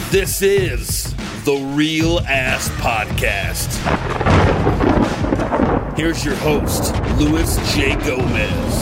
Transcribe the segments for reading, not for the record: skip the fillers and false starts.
This is the Real Ass Podcast. Here's your host, Luis J. Gomez.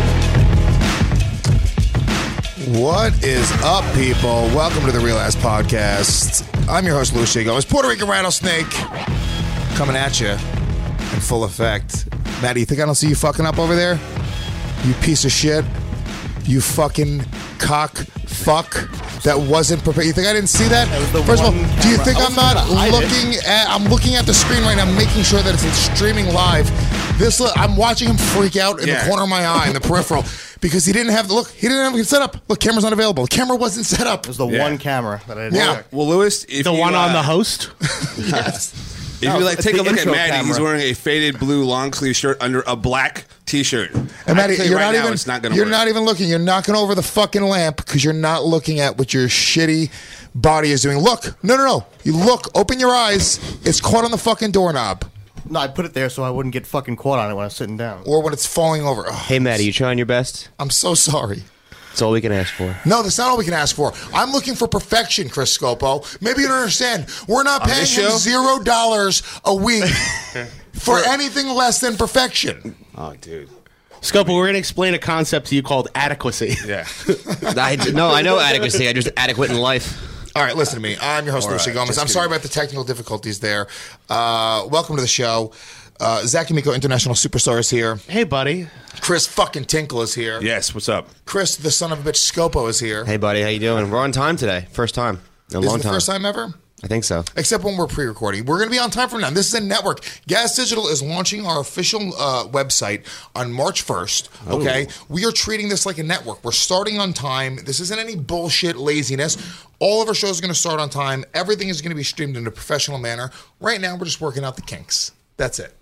What is up, people? Welcome to the Real Ass Podcast. I'm your host, Luis J. Gomez, Puerto Rican Rattlesnake, coming at you in full effect. Maddie, you think I don't see you fucking up over there? You piece of shit. You fucking cock fuck. That wasn't prepared. You think I didn't see that? First of all, do you think I'm not looking at? I'm looking at the screen right now, making sure that it's streaming live. I'm watching him freak out in the corner of my eye, in the peripheral, because he didn't have He didn't have it set up. Look, camera's not available. The camera wasn't set up. It was the one camera that I didn't check. Well, Lewis, if the one on the host. Yes. If you take a look at Maddie, camera. he's wearing a faded blue long sleeve shirt under a black T-shirt. And Maddie, you're not even. It's not gonna You're work. not even looking. You're knocking over the fucking lamp because you're not looking at what your shitty body is doing. Look, no. You look. Open your eyes. It's caught on the fucking doorknob, No, I put it there so I wouldn't get fucking caught on it when I was sitting down. or when it's falling over. Oh, Hey, Maddie, you trying your best? I'm so sorry. That's all we can ask for. No, that's not all we can ask for. I'm looking for perfection, Chris Scopo. Maybe you don't understand. We're not paying this him show? $0 a week for anything less than perfection. Oh, dude. Scopo, we're going to explain a concept to you called adequacy. Yeah. I know adequacy. I'm just adequate in life. All right, listen to me. I'm your host, Lucy Gomez. I'm sorry about the technical difficulties there. Welcome to the show. Zach Amico, International Superstar, is here. Hey, buddy. Chris fucking Tinkle is here. Yes, what's up? Chris, the son of a bitch, Scopo, is here. Hey, buddy, how you doing? We're on time today. First time in a Is long it the time. first time ever? I think so. Except when we're pre-recording. We're going to be on time from now. This is a network. Gas Digital is launching our official website on March 1st, okay? We are treating this like a network. We're starting on time. This isn't any bullshit laziness. All of our shows are going to start on time. Everything is going to be streamed in a professional manner. Right now, we're just working out the kinks. That's it.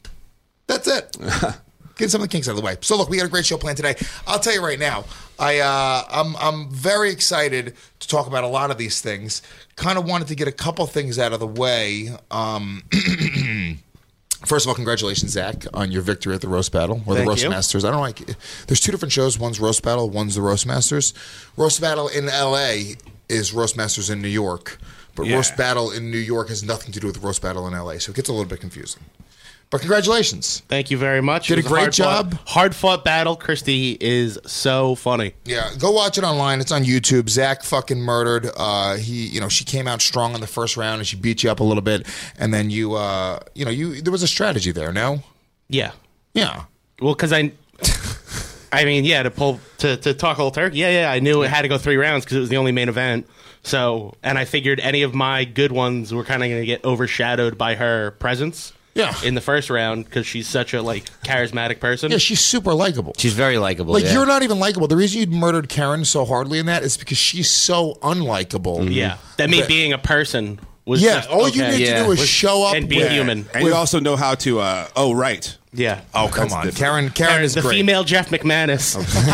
Getting some of the kinks out of the way. So look, we got a great show planned today. I'll tell you right now, I'm very excited to talk about a lot of these things. Kind of wanted to get a couple things out of the way. First of all, congratulations, Zach, on your victory at the Roast Battle or the Thank Roast you. Masters. I don't know. There's two different shows. One's Roast Battle. One's the Roast Masters. Roast Battle in L.A. is Roast Masters in New York, but Roast Battle in New York has nothing to do with Roast Battle in L.A. So it gets a little bit confusing. But congratulations. Thank you very much. Did It was a great hard-fought- job. Hard-fought battle. Christy is so funny. Yeah, go watch it online. It's on YouTube. Zach fucking murdered. She came out strong in the first round and she beat you up a little bit. And then there was a strategy there. No. Yeah. Yeah. Well, because to talk a little turkey. Yeah. I knew it had to go 3 rounds because it was the only main event. So, and I figured any of my good ones were kind of going to get overshadowed by her presence. Yeah. In the first round, because she's such a charismatic person. Yeah, she's super likable. She's very likable. Like, yeah. you're not even likable. The reason you murdered Karen so hardly in that is because she's so unlikable. Yeah. That me being a person was Yeah, just all okay. you need to do is show up and be with- human. And you also know how to, right. Yeah. Oh, come That's on. different. Karen is the great. female Jeff McManus.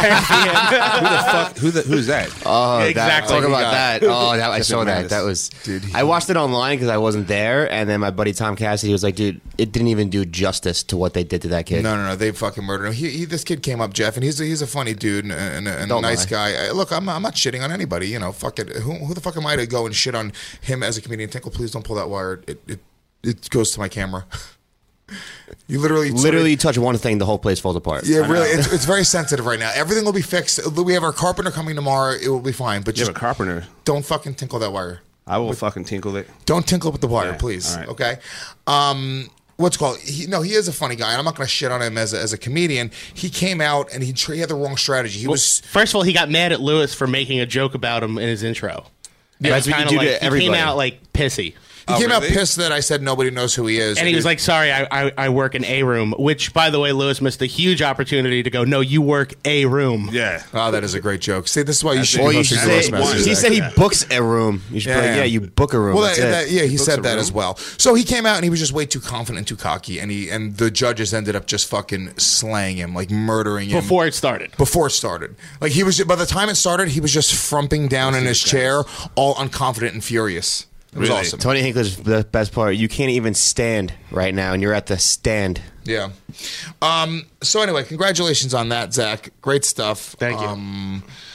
Who's that? Oh, Exactly. Talk about that. Oh, I saw Madness. that. That was. Dude, I watched it online because I wasn't there, and then my buddy Tom Cassidy was like, "Dude, it didn't even do justice to what they did to that kid." No. They fucking murdered him. This kid came up, Jeff, and he's a funny dude and a Don't nice lie. guy. Look, I'm not shitting on anybody. You know, fuck it. Who the fuck am I to go and shit on him as a comedian? Tinkle, please don't pull that wire. It goes to my camera. You Literally touch one thing, the whole place falls apart. Yeah, really. It's very sensitive right now. Everything will be fixed. We have our carpenter coming tomorrow. It will be fine. But You just have a carpenter. don't fucking tinkle that wire. I will fucking tinkle it. Don't tinkle with the wire, Yeah, please. all right. Okay. What's it called? He is a funny guy, and I'm not going to shit on him as a comedian. He came out and he had the wrong strategy. He was First of all, he got mad at Lewis for making a joke about him in his intro. Yeah, that's what you do to He everybody. came out pissy. He came out really? pissed that I said nobody knows who he is. And he was like, sorry, I work in a room, which, by the way, Lewis missed a huge opportunity to go, no, you work a room. Yeah. oh, that is a great joke. See, this is why you should Or be you hosting should Roast say, Masters, he Zach. said he books a room. You should be like, yeah, you book a room. Well, That's it. he said a that room. as well. So he came out and he was just way too confident and too cocky, and the judges ended up just fucking slaying him, like murdering him Before it started. Before it started. Like he was, by the time it started, he was just frumping down in his chair, all unconfident and furious. It was Really? awesome. Tony Hinkler's the best part. You can't even stand right now, and you're at the stand. Yeah. So anyway, congratulations on that, Zach. Great stuff. Thank you.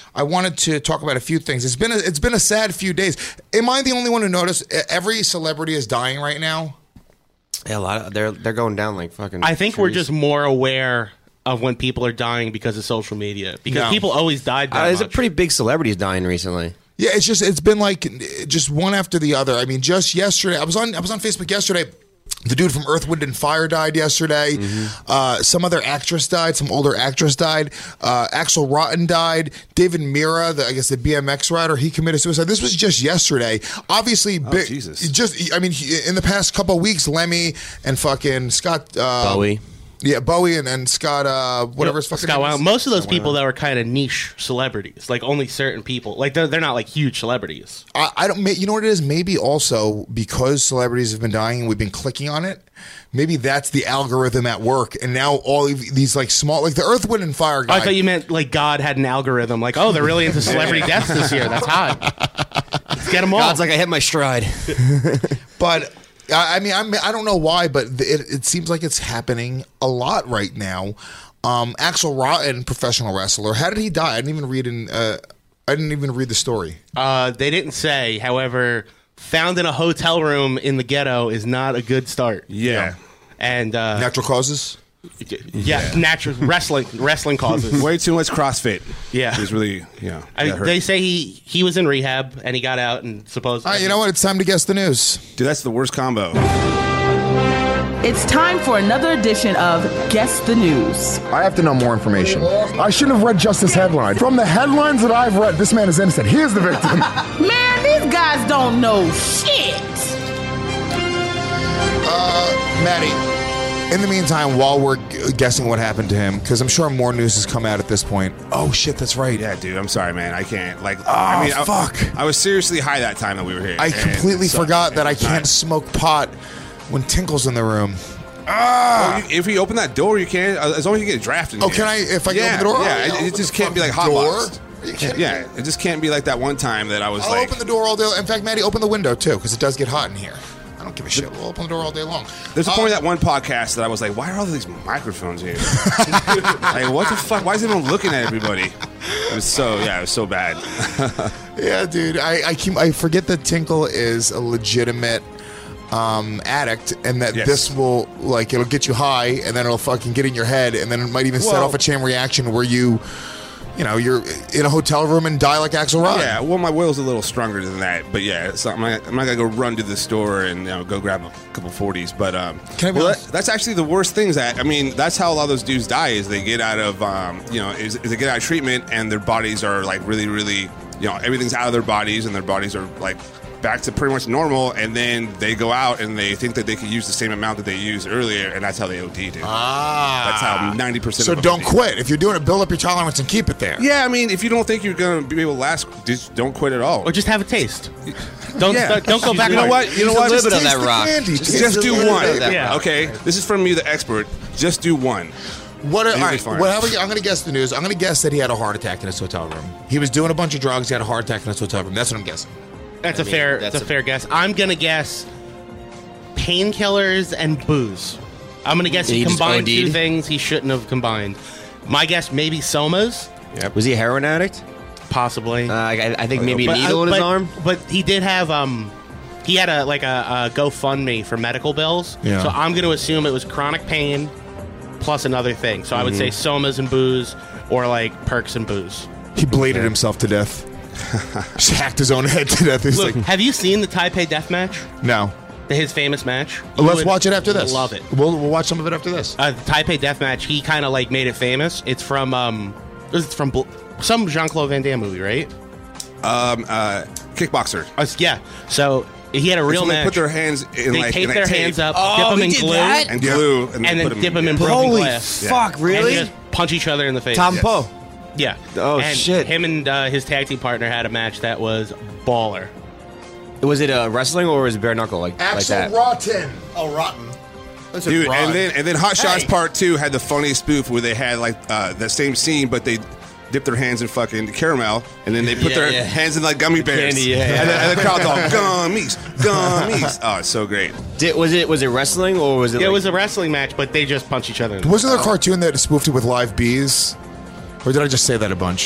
I wanted to talk about a few things. It's been a sad few days. Am I the only one who noticed every celebrity is dying right now? Yeah, a lot of they're going down like fucking. I think we're trees. just more aware of when people are dying because of social media. Because No. people always died that There's a much. pretty big celebrities dying recently. Yeah, it's been like just one after the other. I mean, just yesterday, I was on Facebook yesterday. The dude from Earth, Wind, and Fire died yesterday. Some other actress died. Some older actress died. Axel Rotten died. David Mira, the BMX rider, he committed suicide. This was just yesterday. Obviously, Jesus. In the past couple of weeks, Lemmy and fucking Scott Bowie. Yeah, Bowie and Scott, whatever his fucking Scott name is. Weiland. Most of those people that were kind of niche celebrities, like only certain people, like they're not like huge celebrities. I don't. You know what it is? Maybe also because celebrities have been dying and we've been clicking on it. Maybe that's the algorithm at work, and now all of these like small, like the Earth, Wind, and Fire guy. I thought you meant like God had an algorithm, like they're really into celebrity deaths this year. That's hot. Let's get them all. God's like, I hit my stride. But I mean, I don't know why, but it seems like it's happening a lot right now. Axel Rotten, professional wrestler, how did he die? I didn't even read the story. They didn't say. However, found in a hotel room in the ghetto is not a good start. Yeah. And Natural causes. natural wrestling causes. Way too much CrossFit. Yeah. He's really, They say he was in rehab and he got out and supposedly. You know what? It's time to guess the news. Dude, that's the worst combo. It's time for another edition of Guess the News. I have to know more information. I shouldn't have read just this headline. From the headlines that I've read, this man is innocent. He is the victim. Man, these guys don't know shit. Maddie, in the meantime, while we're guessing what happened to him, because I'm sure more news has come out at this point. Oh, shit, that's right. Yeah, dude, I'm sorry, man. I can't. Fuck. I was seriously high that time that we were here. I completely forgot that I can't smoke pot when Tinkle's in the room. If you open that door, you can. As long as you get drafted. Oh, can I? If I can open the door? Yeah, it just can't be like hot door. box. Are you kidding me? Yeah, it just can't be like that one time that I was I'll like. open the door all day. In fact, Maddie, open the window too, because it does get hot in here. I don't give a shit. We'll open the door all day long. There's a point in that one podcast that I was like, why are all these microphones here? Like, what the fuck? Why is everyone looking at everybody? It was so bad. Yeah, dude. I forget that Tinkle is a legitimate addict, and that this will it'll get you high, and then it'll fucking get in your head, and then it might even set off a chain reaction where you're in a hotel room and die like Axl Rod. Yeah, well, my will's a little stronger than that, but yeah, so I'm not gonna go run to the store and go grab a couple 40s. But that's actually the worst things. That's how a lot of those dudes die. Is they get out of is they get out of treatment and their bodies are like really, really everything's out of their bodies and their bodies are like back to pretty much normal, and then they go out and they think that they could use the same amount that they used earlier, and that's how they OD, dude. That's how 90%. So don't quit. If you're doing it, build up your tolerance and keep it there. Yeah, if you don't think you're gonna be able to last, just don't quit at all. Or just have a taste. Don't go back. You know what? A little bit of that rock. Just do one. Yeah. Okay, this is from me, the expert. Just do one. All right. fine. I'm going to guess the news. I'm going to guess that he had a heart attack in his hotel room. He was doing a bunch of drugs. He had a heart attack in his hotel room. That's what I'm guessing. That's a fair guess. I'm gonna guess painkillers and booze. I'm gonna guess he combined two things he shouldn't have combined. My guess, maybe somas. Yep. Was he a heroin addict? Possibly. I think maybe a needle in his arm. But he did have he had a GoFundMe for medical bills. Yeah. So I'm gonna assume it was chronic pain plus another thing. So I would say somas and booze, or like perks and booze. He bladed himself to death. Just hacked his own head to death. Look, have you seen the Taipei Death Match? No. His famous match? Let's watch it after this. Love it. We'll watch some of it after this. The Taipei Death Match, he kind of made it famous. It's from some Jean-Claude Van Damme movie, right? Kickboxer. Yeah. So he had a real They match. put their hands in They like take in their tape hands up, dip them in glue, and glue, and then put 'em dip them in yeah. broken Holy glass. fuck, really? And just punch each other in the face. Tom Poe. Yeah. Oh, and shit. Him and his tag team partner had a match that was baller. Was it wrestling or was it bare knuckle like that? Rotten. Oh, rotten. That's a Dude, broad. and then Hot Shots Part 2 had the funniest spoof where they had the same scene, but they dipped their hands in fucking caramel, and then they put their hands in like gummy bears. Candy, yeah. And the crowd's all gummies. Oh, it's so great. Was it wrestling or was it? It was a wrestling match, but they just punch each other in the Wasn't there a cartoon that spoofed it with live bees? Or did I just say that a bunch?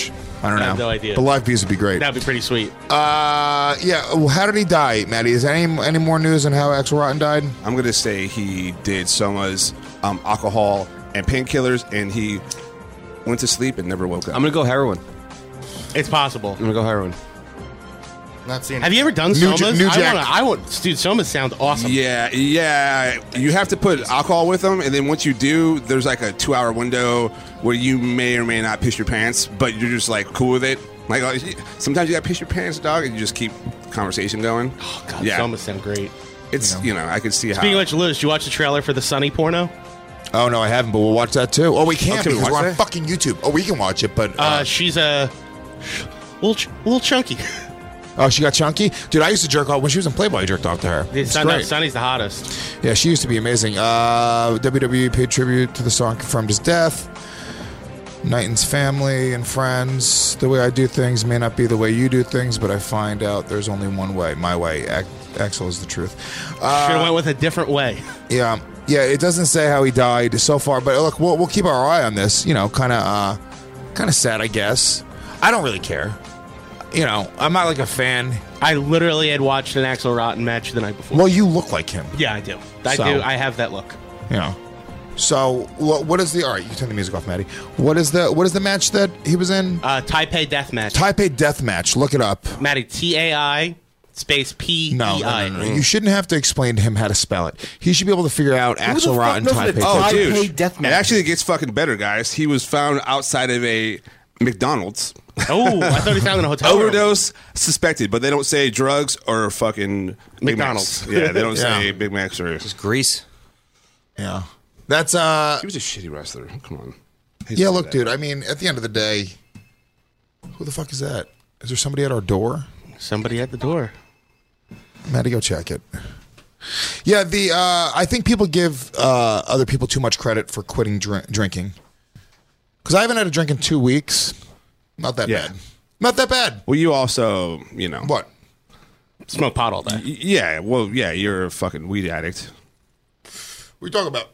I don't know. I have no idea. But live bees would be great. That'd be pretty sweet. Yeah. Well, how did he die, Maddie? Is there any more news on how Axl Rotten died? I'm going to say he did somas, alcohol, and painkillers, and he went to sleep and never woke up. I'm going to go heroin. It's possible. I'm going to go heroin. Not seeing. Have you ever done New somas? Jack. Dude, somas sound awesome. Yeah. You have to put alcohol with them, and then once you do, there's like a 2-hour window where you may or may not piss your pants, but you're just like cool with it. Like sometimes you got to piss your pants, dog, and you just keep conversation going. Oh, God, yeah. somas sound great. It's I could see Speaking how. of which, Lewis, did you watch the trailer for the Sunny porno? Oh no, I haven't, but we'll watch that too. Oh, we can't Okay, we because watch we're on that? fucking YouTube. Oh, we can watch it, but She's a little chunky. oh, she got chunky, dude. I used to jerk off when she was in Playboy. I jerked off to her. It's great. Sunny's the hottest. Yeah, she used to be amazing. WWE paid tribute to the song, confirmed his death. Knighton's family and friends. The way I do things may not be the way you do things, but I find out there's only one way. My way. Axl is the truth. Should have went with a different way. Yeah. It doesn't say how he died so far, but look, we'll keep our eye on this. Kind of sad, I guess. I don't really care. I'm not like a fan. I literally had watched an Axl Rotten match the night before. Well, you look like him. Yeah, I do. I So- do. I have that look. So what is the? All right, you turn the music off, Maddie. What is the match that he was in? Taipei Deathmatch. Taipei Deathmatch. Look it up. Maddie, TAI space PEI. No. You shouldn't have to explain to him how to spell it. He should be able to figure out Axl Rotten knows what Taipei. it- Oh, Taipei dude. Deathmatch. It actually gets fucking better, guys. He was found outside of a McDonald's. Oh, I thought he found in a hotel room. Overdose suspected, but they don't say drugs or fucking Big McDonald's. Macs. Yeah, they don't Yeah. say Big Macs or. Just grease. Yeah. That's He was a shitty wrestler. Come on. Yeah, look, dude. I mean, at the end of the day, who the fuck is that? Is there somebody at our door? Somebody at the door. Maddie, go check it. Yeah, I think people give other people too much credit for quitting drinking. Because I haven't had a drink in 2 weeks. Not that Yeah. bad. Not that bad. Well, you also, What? Smoke pot all day. Yeah, well, yeah, you're a fucking weed addict. What are you talking about?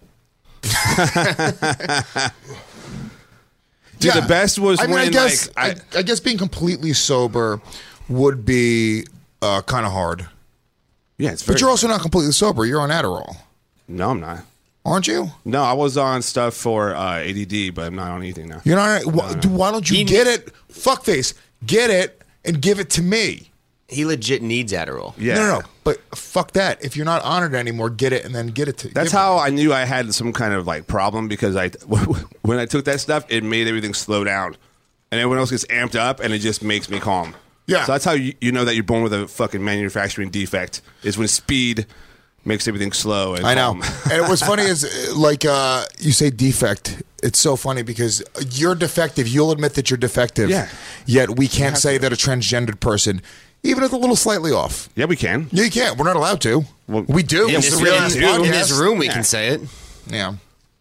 Dude, the best was when, I guess, like, I guess being completely sober would be kind of hard. Yeah, it's very. But you're also not completely sober. You're on Adderall, No, I'm not. aren't you? No, I was on stuff for ADD, but I'm not on anything now. You're not. Why don't you get it? Fuckface, get it and give it to me. He legit needs Adderall. Yeah. No. But fuck that. If you're not on it anymore, get it and then get it to. That's how I knew I had some kind of like problem because when I took that stuff, it made everything slow down, and everyone else gets amped up, and it just makes me calm. Yeah. So that's how you know that you're born with a fucking manufacturing defect is when speed makes everything slow. And I know. calm. And what's funny is, like, you say defect. It's so funny because you're defective. You'll admit that you're defective. Yeah. Yet we can't say that a transgendered person, even if a little slightly off. Yeah, we can. Yeah, you can't. We're not allowed to. Well, we do. In It's this, the Real Ass in Podcast. this room, we can say it. Yeah.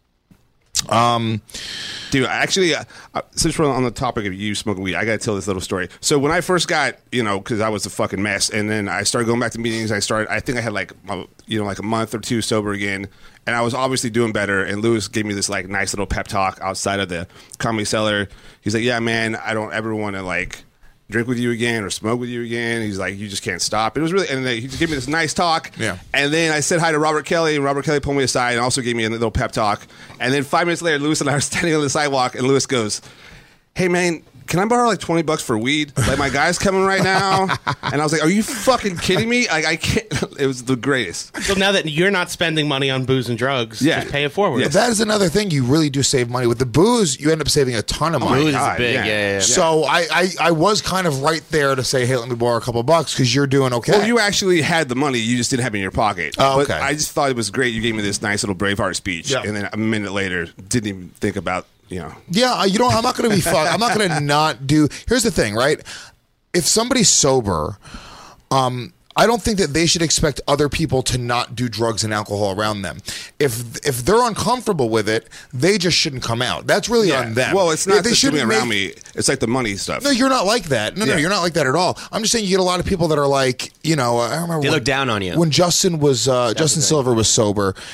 Dude, actually, since we're on the topic of you smoking weed, I got to tell this little story. So when I first got, because I was a fucking mess, and then I started going back to meetings. I think I had like a month or two sober again, and I was obviously doing better. And Lewis gave me this like nice little pep talk outside of the Comedy Cellar. He's like, "Yeah, man, I don't ever want to like drink with you again or smoke with you again." He's like, "You just can't stop." It was really, and he just gave me this nice talk. Yeah. And then I said hi to Robert Kelly, and Robert Kelly pulled me aside and also gave me a little pep talk. And then 5 minutes later, Lewis and I are standing on the sidewalk, and Lewis goes, "Hey, man, can I borrow like $20 for weed? Like my guy's coming right now." And I was like, "Are you fucking kidding me?" Like I can't. It was the greatest. So now that you're not spending money on booze and drugs, Yeah. just pay it forward. But that is another thing. You really do save money. With the booze, you end up saving a ton of money. Booze is God, big, yeah. yeah. So I was kind of right there to say, hey, let me borrow a couple bucks because you're doing okay. Well, you actually had the money. You just didn't have it in your pocket. Oh, But okay. I just thought it was great. You gave me this nice little Braveheart speech, Yeah. and then a minute later, didn't even think about Yeah, I'm not going to be fucked. I'm not going to not do. Here's the thing, right? If somebody's sober, I don't think that they should expect other people to not do drugs and alcohol around them. If they're uncomfortable with it, they just shouldn't come out. That's really on them. Well, it's not They just doing shouldn't around make- me. It's like the money stuff. No, you're not like that. No, Yeah. you're not like that at all. I'm just saying you get a lot of people that are like, I remember They when, look down on you. when Justin Silver was sober.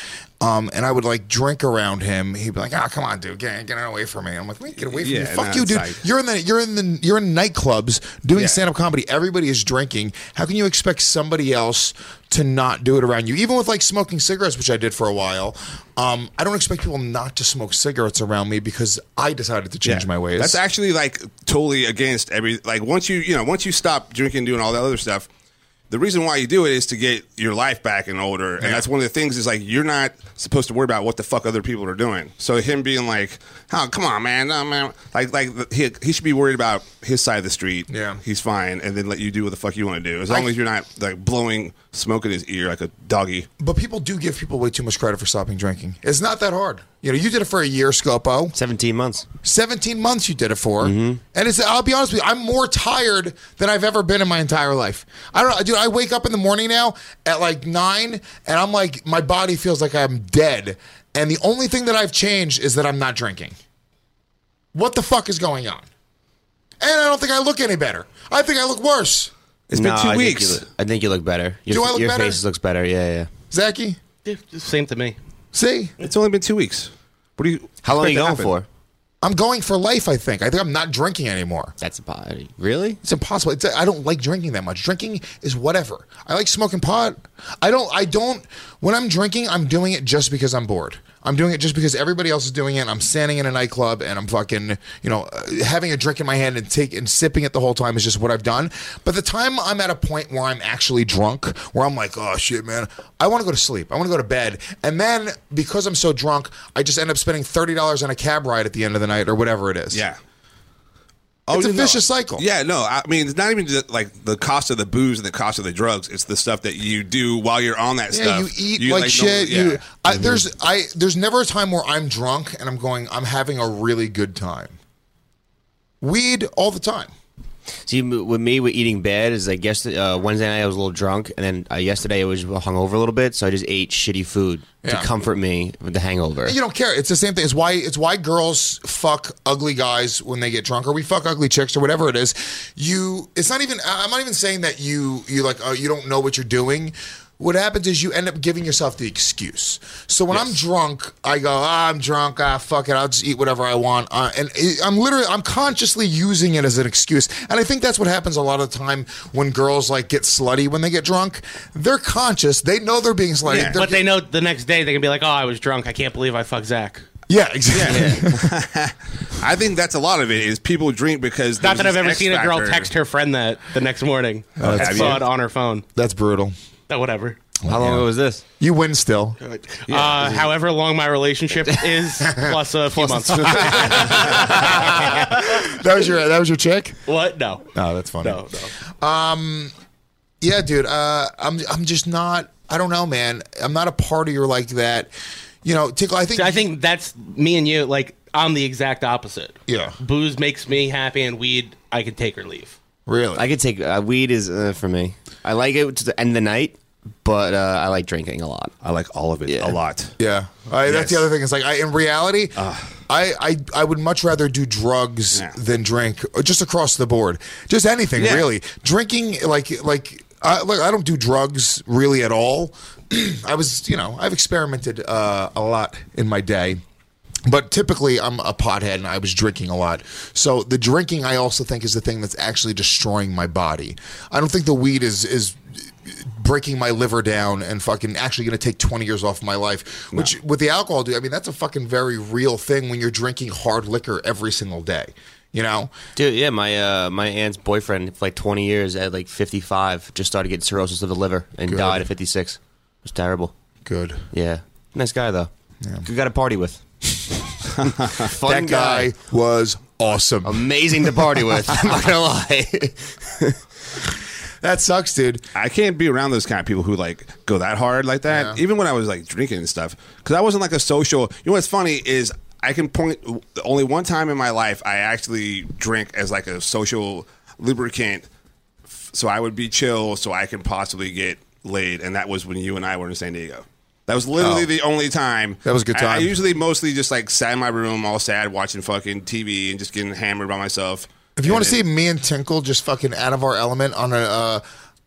and I would like drink around him. He'd be like, come on, dude, get away from me. I'm like, get away from me. Fuck you, dude. Like, you're in nightclubs doing stand-up comedy. Everybody is drinking. How can you expect somebody else to not do it around you? Even with like smoking cigarettes, which I did for a while, I don't expect people not to smoke cigarettes around me because I decided to change my ways. That's actually like totally against once you stop drinking, doing all that other stuff. The reason why you do it is to get your life back in order, and that's one of the things is like you're not supposed to worry about what the fuck other people are doing. So him being like, "Oh, come on, man, no, man," he should be worried about his side of the street. Yeah, he's fine, and then let you do what the fuck you want to do, as long as you're not like blowing smoke in his ear like a doggy. But people do give people way too much credit for stopping drinking. It's not that hard. You did it for a year, Scopo. 17 months. 17 months you did it for. And I'll be honest with you, I'm more tired than I've ever been in my entire life. I don't know, dude, I wake up in the morning now at like 9, and I'm like, my body feels like I'm dead. And the only thing that I've changed is that I'm not drinking. What the fuck is going on? And I don't think I look any better. I think I look worse. It's been 2 weeks. I think you look better. Do I look your better? Your face looks better, yeah. Zachy? Yeah, same to me. See? It's only been 2 weeks. What do you? How long are you going for? I'm going for life, I think. I think I'm not drinking anymore. That's really? It's impossible. I don't like drinking that much. Drinking is whatever. I like smoking pot. I don't. When I'm drinking, I'm doing it just because I'm bored. I'm doing it just because everybody else is doing it. I'm standing in a nightclub and I'm fucking, having a drink in my hand and sipping it the whole time is just what I've done. But the time I'm at a point where I'm actually drunk, where I'm like, oh shit, man, I want to go to sleep. I want to go to bed. And then because I'm so drunk, I just end up spending $30 on a cab ride at the end of the night or whatever it is. Yeah. It's a vicious cycle. Yeah, no, I mean, it's not even just like the cost of the booze and the cost of the drugs. It's the stuff that you do while you're on that stuff. You eat like shit. There's never a time where I'm drunk and I'm having a really good time. Weed all the time. See, with me, with eating bad is like Wednesday night I was a little drunk, and then yesterday I was hungover a little bit, so I just ate shitty food to comfort me with the hangover. You don't care. It's the same thing. It's why girls fuck ugly guys when they get drunk, or we fuck ugly chicks, or whatever it is. It's not even. I'm not even saying that you don't know what you're doing. What happens is you end up giving yourself the excuse. So when I'm drunk, I go, I'm drunk, fuck it, I'll just eat whatever I want. And I'm consciously using it as an excuse. And I think that's what happens a lot of the time when girls like get slutty when they get drunk. They're conscious. They know they're being slutty. Yeah. But they know the next day they can be like, oh, I was drunk. I can't believe I fucked Zach. Yeah, exactly. Yeah. I think that's a lot of it is people drink because not that I've ever seen a girl text her friend that the next morning. I saw it on her phone. That's brutal. Whatever. How long ago was this? You win still. However long my relationship is, plus a few months. That was your chick? What? No. Oh, that's funny. No. Yeah, dude. I'm just not. I don't know, man. I'm not a partier like that. Tickle. I think that's me and you. Like I'm the exact opposite. Yeah. Booze makes me happy, and weed I can take or leave. Really? I could take weed is for me. I like it to the end of the night, but I like drinking a lot. I like all of it a lot. Yeah, that's the other thing. It's like in reality, I would much rather do drugs than drink, just across the board, just anything really. Drinking, I don't do drugs really at all. I've experimented a lot in my day. But typically, I'm a pothead, and I was drinking a lot. So the drinking, I also think, is the thing that's actually destroying my body. I don't think the weed is breaking my liver down and fucking actually going to take 20 years off my life. No. Which, with the alcohol, dude, I mean, that's a fucking very real thing when you're drinking hard liquor every single day. Dude, yeah, my aunt's boyfriend for like 20 years at like 55 just started getting cirrhosis of the liver and died at 56. It was terrible. Good. Yeah. Nice guy, though. Yeah. Good guy to party with. Fun guy was awesome. Amazing to party with. I'm not gonna lie. That sucks, dude. I can't be around those kind of people who like go that hard like that. Yeah. Even when I was like drinking and stuff, because I wasn't like a social. You know what's funny is I can point only one time in my life I actually drank as like a social lubricant, so I would be chill, so I can possibly get laid, and that was when you and I were in San Diego. That was literally the only time. That was a good time. I usually mostly just like sat in my room all sad watching fucking TV and just getting hammered by myself. If you want to see me and Tinkle just fucking out of our element on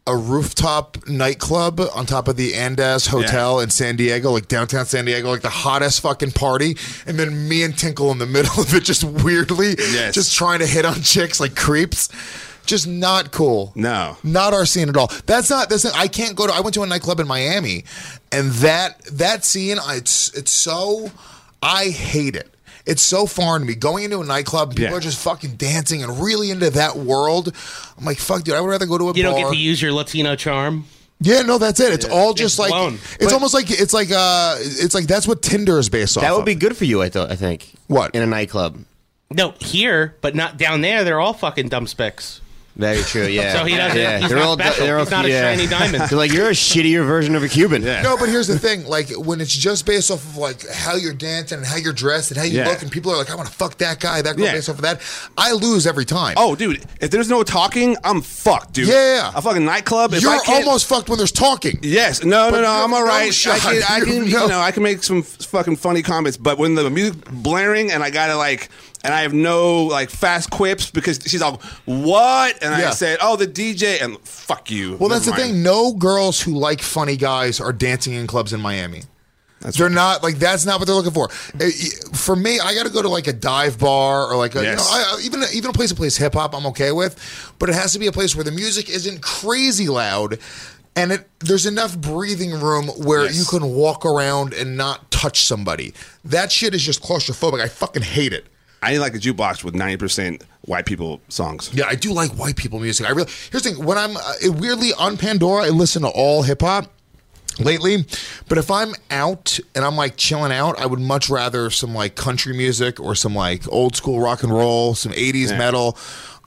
a rooftop nightclub on top of the Andaz Hotel in San Diego, like downtown San Diego, like the hottest fucking party, and then me and Tinkle in the middle of it, just weirdly, just trying to hit on chicks like creeps. Just not cool. No, not our scene at all. That's not. I can't go to. I went to a nightclub in Miami, and that scene, it's so. I hate it. It's so foreign to me. Going into a nightclub, people are just fucking dancing and really into that world. I'm like, fuck, dude, I would rather go to a bar. You don't get to use your Latino charm? Yeah, no, that's it. It's all just like blown. It's almost like it's like that's what Tinder is based off. That would be good for you, I think. What? In a nightclub. No, here, but not down there. They're all fucking dumb spicks. Very true, yeah. So he doesn't. He's not special. He's not a shiny diamond. They're like, you're a shittier version of a Cuban. Yeah. No, but here's the thing: like when it's just based off of like how you're dancing and how you're dressed and how you look, and people are like, I want to fuck that guy, that girl, based off of that. I lose every time. Oh, dude, if there's no talking, I'm fucked, dude. Yeah, a fucking nightclub. If you're almost fucked when there's talking. Yes, no, I'm all right. I can, I can make some fucking funny comments, but when the music blaring and I gotta like. And I have no like fast quips because she's all, what? And I said, oh, the DJ, and fuck you. Well, that's the thing. No girls who like funny guys are dancing in clubs in Miami. They're not like that's not what they're looking for. For me, I got to go to like a dive bar or like a, even a place that plays hip hop. I'm okay with, but it has to be a place where the music isn't crazy loud. And there's enough breathing room where you can walk around and not touch somebody. That shit is just claustrophobic. I fucking hate it. I like a jukebox with 90% white people songs. Yeah, I do like white people music. Here's the thing: when I'm weirdly on Pandora, I listen to all hip hop lately. But if I'm out and I'm like chilling out, I would much rather some like country music or some like old school rock and roll, some 80s metal.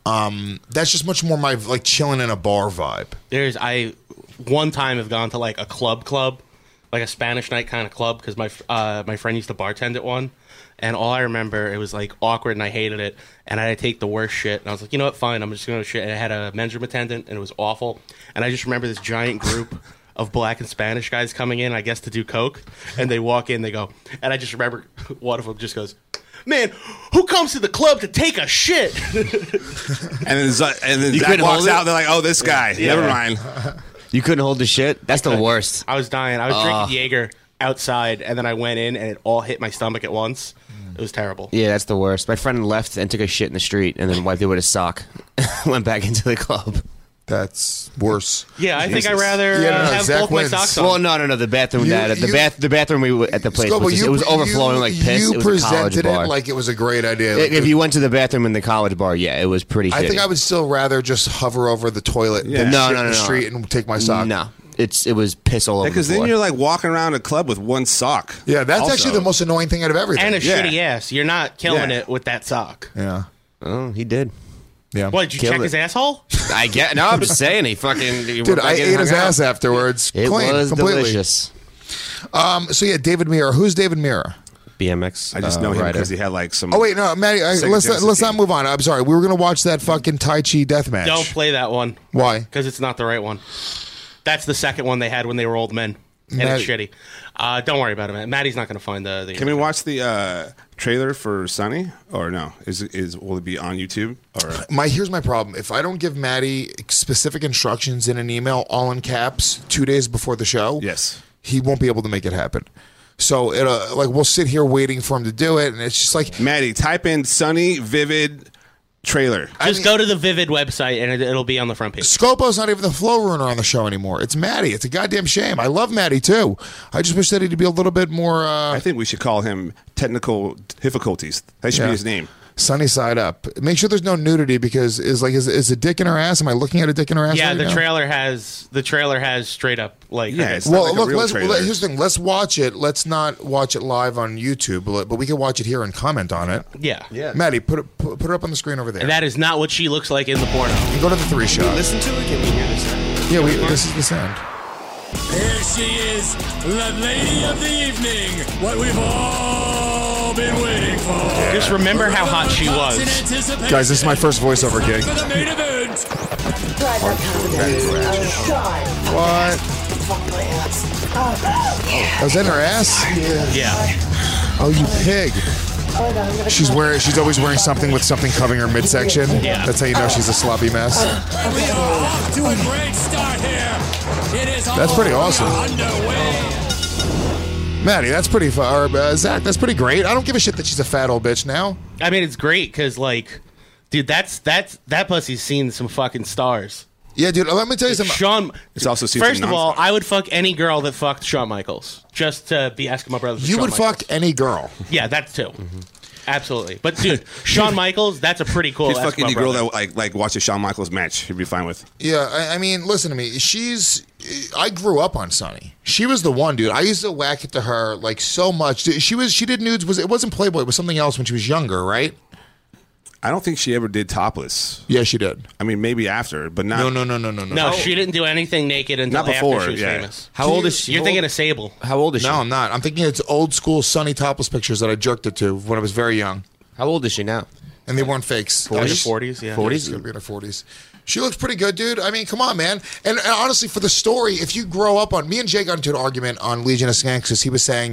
That's just much more my like chilling in a bar vibe. I one time have gone to like a club, like a Spanish night kind of club because my friend used to bartend at one. And all I remember, it was like awkward and I hated it. And I had to take the worst shit. And I was like, you know what, fine, I'm just going to shit. And I had a men's room attendant and it was awful. And I just remember this giant group of black and Spanish guys coming in, I guess, to do coke. And they walk in, they go, and I just remember one of them just goes, man, who comes to the club to take a shit? and then Zach walks out, they're like, oh, this guy. Yeah. Never mind. You couldn't hold the shit? That's the worst. I was dying. I was drinking Jaeger outside, and then I went in, and it all hit my stomach at once. It was terrible. Yeah, that's the worst. My friend left and took a shit in the street, and then wiped it with a sock. Went back into the club. That's worse. Yeah, I think I'd rather have Zach both wins. my socks on. Well, no. The bathroom, the bathroom we at the place was it was overflowing like piss. You it was a college presented bar. it like it was a great idea. If you went to the bathroom in the college bar, yeah, it was pretty. I shitty. think I would still rather just hover over the toilet than shit in the street and take my sock. No. It was piss all over because the floor. then you're like walking around a club with one sock. Yeah, that's actually the most annoying thing out of everything. And a shitty ass. You're not killing it with that sock. Yeah. Oh, he did. Yeah. What, did you check his asshole? I get. No, I'm just saying he fucking. Dude, I ate his ass afterwards. It was completely delicious. So yeah, David Mira. Who's David Mira? BMX. I just know him because he had like some. Oh wait, no, Maddie. Let's not move on. I'm sorry. We were gonna watch that fucking Tai Chi death match. Don't play that one. Why? Because it's not the right one. That's the second one they had when they were old men. And it's shitty. Don't worry about it, man. Maddie's not going to find the Can we watch the trailer for Sunny? Or no? Will it be on YouTube? Or here's my problem. If I don't give Maddie specific instructions in an email, all in caps, 2 days before the show, he won't be able to make it happen. So we'll sit here waiting for him to do it, and it's just like Maddie, type in Sunny Vivid trailer. Just go to the Vivid website and it'll be on the front page. Scopo's not even the flow ruiner on the show anymore. It's Maddie. It's a goddamn shame. I love Maddie too. I just wish that he'd be a little bit more. I think we should call him Technical Difficulties. That should be his name. Sunny side up. Make sure there's no nudity because is a dick in her ass? Am I looking at a dick in her ass? Yeah, right the now? trailer has straight up like. Yeah, it's well, like look. a real trailer. Here's the thing. Let's watch it. Let's not watch it live on YouTube, but we can watch it here and comment on it. Yeah. Maddie, put it up on the screen over there. And that is not what she looks like in the porno. You go to the 3 shot. Listen to it. Can we hear the sound? Yeah, this is the sound. Here she is, the lady of the evening. What we've all been waiting for. Just remember how hot she was. Guys, this is my first voiceover gig. For the main event. What? Was that in her ass? Yeah. Oh, you pig. She's always wearing something with something covering her midsection. Yeah. That's how you know she's a sloppy mess. We are off to a great start here. It is That's pretty awesome. underway. Maddie, that's pretty far. Zach, that's pretty great. I don't give a shit that she's a fat old bitch now. I mean, it's great because, like, dude, that pussy's seen some fucking stars. Yeah, dude. Let me tell you something. Sean, It's also seen first some of all, non-stars. I would fuck any girl that fucked Shawn Michaels just to be asking my brother. You would fuck any girl. Yeah, that too. Absolutely. But dude, Shawn Michaels, that's a pretty cool. He's ask fucking my the girl brother. that like watches Shawn Michaels match. He'd be fine with. Yeah, I mean, listen to me. I grew up on Sunny. She was the one, dude. I used to whack it to her like so much. She did nudes. It wasn't Playboy. It was something else when she was younger, right? I don't think she ever did topless. Yeah, she did. I mean, maybe after, but not. No. No, she didn't do anything naked until Not before, after she was yeah. famous. How old is she? You're thinking of Sable. How old is she? No, I'm not. I'm thinking it's old school Sunny topless pictures that I jerked it to when I was very young, How old is she now? and they weren't fakes. 40s, yeah. 40s? She's gonna be in her 40s. She looks pretty good, dude. I mean, come on, man. And honestly, for the story, if you grow up on... Me and Jay got into an argument on Legion of Skanks because he was saying,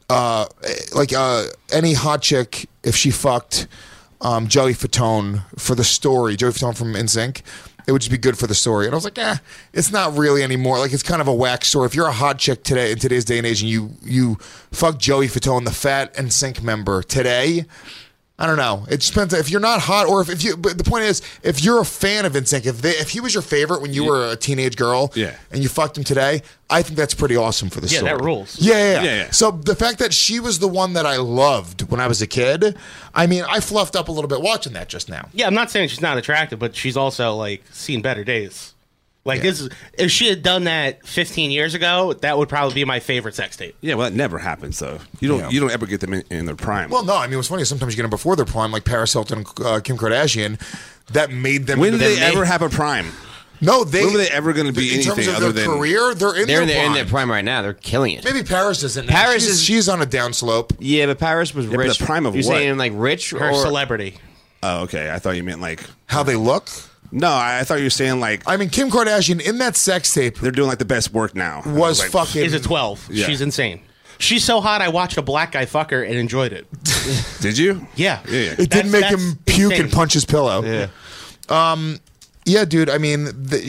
any hot chick, if she fucked Joey Fatone for the story, Joey Fatone from NSYNC, it would just be good for the story. And I was like, it's not really anymore. Like, it's kind of a whack story. If you're a hot chick today, in today's day and age, and you fuck Joey Fatone, the fat NSYNC member, today... I don't know. It just depends if you're not hot or if you. But the point is, if you're a fan of NSYNC, if he was your favorite when you were a teenage girl, and you fucked him today, I think that's pretty awesome for the story. Yeah, that rules. Yeah. So the fact that she was the one that I loved when I was a kid, I mean, I fluffed up a little bit watching that just now. Yeah, I'm not saying she's not attractive, but she's also like seen better days. Like this is, if she had done that 15 years ago, that would probably be my favorite sex tape. Yeah, well, that never happens though. You don't ever get them in their prime. Well, no, I mean, what's funny is sometimes you get them before their prime, like Paris Hilton and Kim Kardashian. That made them. When did they ever have a prime? No, when were they ever going to be in anything terms of other their than career? They're in their prime right now. They're killing it. Maybe Paris isn't. She's on a downslope. Yeah, but Paris was but rich. the prime of You're what? saying like rich Her or celebrity. Oh, okay. I thought you meant like how they look. No, I thought you were saying like. I mean, Kim Kardashian in that sex tape. They're doing like the best work now. Was like, fucking. Is a 12. Yeah. She's insane. She's so hot, I watched a black guy fuck her and enjoyed it. Did you? Yeah. It didn't make him puke and punch his pillow. Yeah. Yeah, dude. I mean,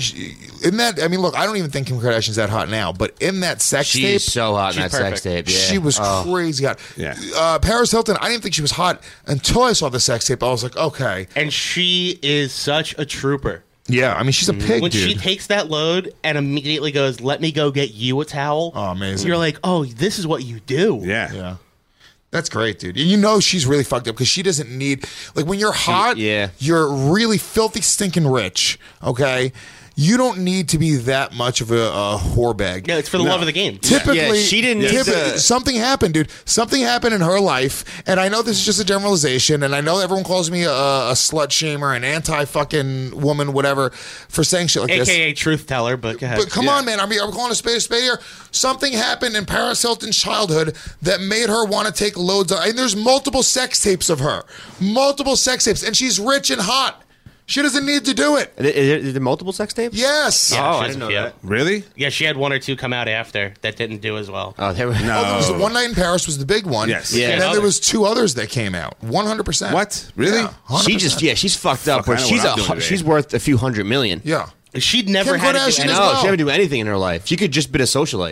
in that. I mean, look, I don't even think Kim Kardashian's that hot now, but in that sex tape, she's so hot in that sex tape. Yeah. She was crazy hot. Yeah. Paris Hilton. I didn't think she was hot until I saw the sex tape. I was like, okay. And she is such a trooper. Yeah, I mean, she's a pig, when dude. she takes that load and immediately goes, "Let me go get you a towel." Oh, amazing. You're like, "Oh, this is what you do." Yeah. That's great, dude. You know she's really fucked up because she doesn't need... Like, when you're hot, you're really filthy, stinking rich, okay? You don't need to be that much of a whore bag. Yeah, it's for the love of the game. Typically, she didn't need to... Something happened, dude. Something happened in her life, and I know this is just a generalization, and I know everyone calls me a slut shamer, an anti-fucking woman, whatever, for saying shit like this. AKA truth teller, but go ahead. But come on, man. I'm calling a spade here. Something happened in Paris Hilton's childhood that made her want to take loads of... And there's multiple sex tapes of her. Multiple sex tapes, and she's rich and hot. She doesn't need to do it. Is there multiple sex tapes? Yes. Yeah, I didn't know that. Really? Yeah, she had one or two come out after that didn't do as well. Oh, there were... Oh, there was One Night in Paris was the big one. Yes. Yeah. And then there was two others that came out. 100%. What? Really? Yeah, 100%. She's fucked up. Fuck, I know what I'm doing today. She's worth a few $100 million. Yeah. She'd never Kim had to Kardashian do as anything. well. No, she never do anything in her life. She could just been a socialite.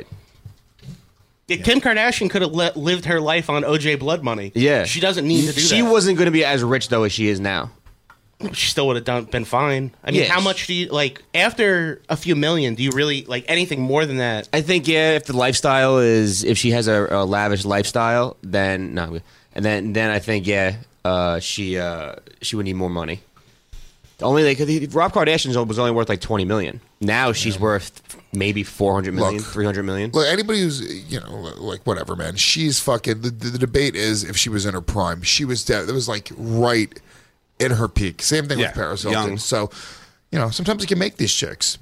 Kim Kardashian could have lived her life on OJ blood money. Yeah. She doesn't need to do that. She wasn't going to be as rich, though, as she is now. She still would have been fine. I mean, Yes. how much do you, like, after a few million, do you really, like, anything more than that? I think, if the lifestyle is... If she has a lavish lifestyle, then... No. And then I think, she would need more money. Only Rob Kardashian was only worth like $20 million. Now she's worth maybe $400 million, $300 million. Look, anybody who's, like, whatever, man. She's fucking... The debate is if she was in her prime. She was... It was, like, right... in her peak. Same thing with Paris Hilton. Young. So, sometimes you can make these chicks.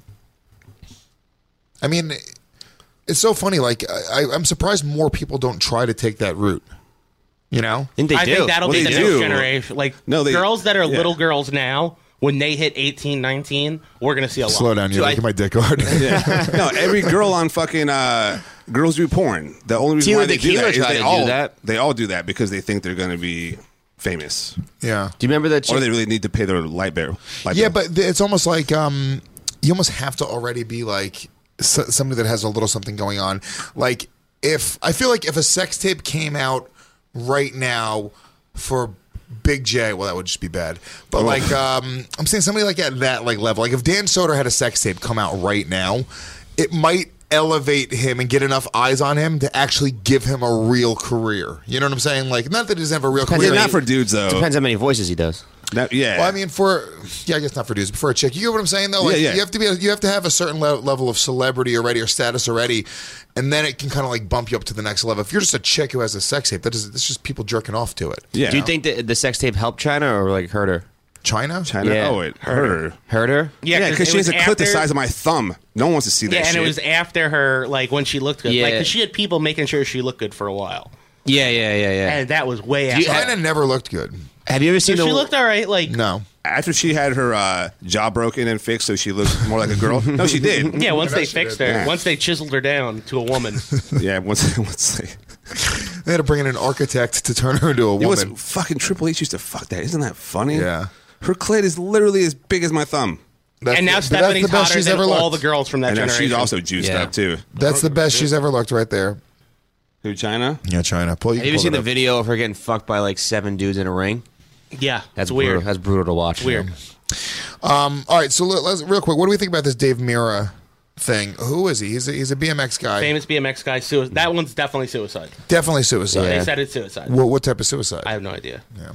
I mean, it's so funny. Like, I'm surprised more people don't try to take that route. I think they I do. think that'll be the next generation. Like, girls that are little girls now, when they hit 18, 19, we're going to see a lot. Slow down. You're making my dick hard. No, every girl on fucking girls do porn. The only reason Tila why they do Tequila that is tried to do that. they all do that because they think they're going to be famous. Yeah. Do you remember that? Or they really need to pay their light bill. Yeah, but it's almost like you almost have to already be like somebody that has a little something going on. Like I feel like if a sex tape came out right now for Big J, well, that would just be bad. But like, I'm saying somebody like at that like level. Like if Dan Soder had a sex tape come out right now, it might elevate him and get enough eyes on him to actually give him a real career. You know what I'm saying? Like, not that he doesn't have a real career. Not for dudes though. Depends how many voices he does. Yeah. Well, I mean, I guess not for dudes, but for a chick. You get what I'm saying, though? Like, yeah. You have to have a certain level of celebrity already or status already, and then it can kind of like bump you up to the next level. If you're just a chick who has a sex tape, it's just people jerking off to it. Yeah. Do you think that the sex tape helped China or like hurt her? China? Yeah. Oh, it hurt her. Hurt her? Yeah, because she has a clit the size of my thumb. No one wants to see that Yeah, and shit. it was after her, like, when she looked good. Yeah. Like, because she had people making sure she looked good for a while. Yeah. And that was way after. China never looked good. Have you ever seen She looked all right. Like, No. After she had her jaw broken and fixed so she looked more like a girl. No, she did. yeah, once I know they she fixed did. her, Yeah. once they chiseled her down to a woman. Yeah, once they... They had to bring in an architect to turn her into a It was woman. fucking Triple H used to fuck that. Isn't that funny? Yeah. Her clit is literally as big as my thumb. That's And now the- but that's Stephanie's the best hotter she's than ever all looked. the girls from that And now generation. she's also juiced Yeah. up, too. That's the best she's ever looked right there. Who, China? Yeah, China. Have you ever seen the video of her getting fucked by like 7 dudes in a ring? Yeah, That's it's weird. Brutal. That's brutal to watch. Weird. All right, so let's real quick. What do we think about this Dave Mirra thing? Who is he? He's a BMX guy. Famous BMX guy. That one's definitely suicide. Definitely suicide. They said it's suicide. What type of suicide? I have no idea. Yeah.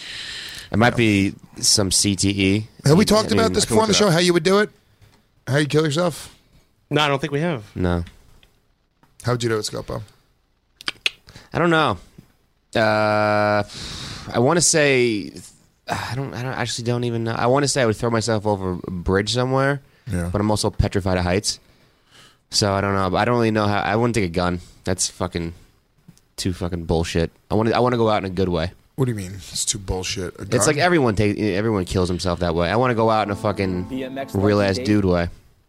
It might be some CTE. Have we talked I mean, about this I can before on the look it show? up. How you would do it? How you kill yourself? No, I don't think we have. No. How would you do it, Scopo? I don't know. I want to say I actually don't even know. I want to say I would throw myself over a bridge somewhere. Yeah. But I'm also petrified of heights. So I don't know. I don't really know how. I wouldn't take a gun. That's fucking too fucking bullshit. I want to go out in a good way. What do you mean? It's too bullshit. A It's gun? like everyone kills himself that way. I want to go out in a fucking real ass dude way.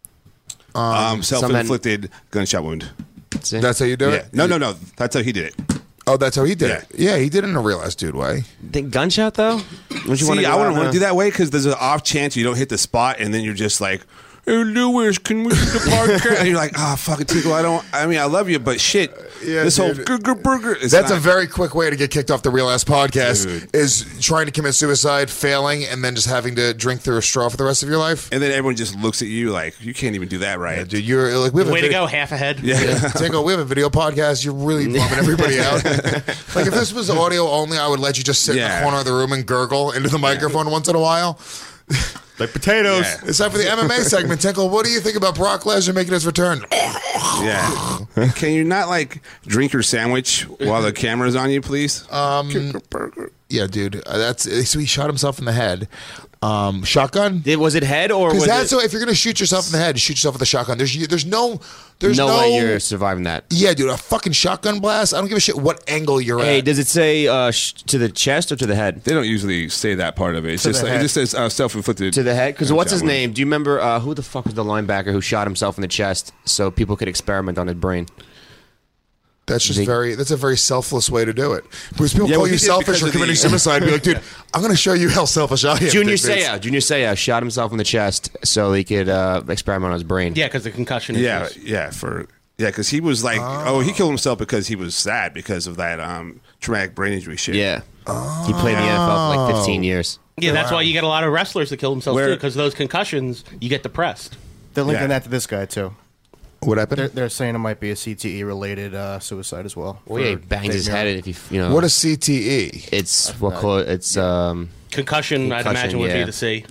Self-inflicted gunshot wound. That's how you do Yeah. it? No. That's how he did it. Oh, that's how he did Yeah. it. Yeah, he did it in a real ass dude way. Think gunshot though? Would you See, I wouldn't want to do that? that way because there's an off chance you don't hit the spot and then you're just like, hey, Lewis, can we get the podcast? And you're like, oh, fucking Tinkle, I love you, but shit, this whole burger. That's a very quick way to get kicked off the Real Ass Podcast, is trying to commit suicide, failing, and then just having to drink through a straw for the rest of your life. And then everyone just looks at you like, you can't even do that right. Yeah, dude, you're like, we have Way a to video, go, half ahead. Yeah. Tinkle, we have a video podcast. You're really bumming everybody out. Like, if this was audio only, I would let you just sit in the corner of the room and gurgle into the microphone once in a while. Like potatoes. Yeah. It's time for the MMA segment. Tinkle, what do you think about Brock Lesnar making his return? Yeah. Can you not like drink your sandwich while the camera's on you, please? Yeah, dude. So he shot himself in the head. Shotgun? Was it head or Because was that's it? so. If you're gonna shoot yourself in the head, shoot yourself with a shotgun. There's no No way you're surviving that. Yeah, dude, a fucking shotgun blast. I don't give a shit what angle you're Hey, at. does it say to the chest or to the head? They don't usually say that part of it. It's To just the like, it head. just says self-inflicted. To the head? Because what's his gunshot wound. name? Do you remember who the fuck was the linebacker who shot himself in the chest so people could experiment on his brain? That's just that's a very selfless way to do it. Because people Yeah, call well, you he did selfish because for of the- committing suicide. Be like, dude, I'm gonna show you how selfish I am. Junior Dickface. Seau shot himself in the chest so he could experiment on his brain. Yeah, because the concussion Yeah, issues. because he was like, he killed himself because he was sad because of that traumatic brain injury shit. Yeah. He played in the NFL for like 15 years. Yeah, that's why you get a lot of wrestlers that kill themselves Where- too, because those concussions, you get depressed. They're linking Yeah. that to this guy too. What happened? They're saying it might be a CTE related suicide as well. Well, yeah, he for banged Dave his Mirra. head if you know. What is CTE? It's what call it? It's Concussion, I'd imagine, would yeah. be the C.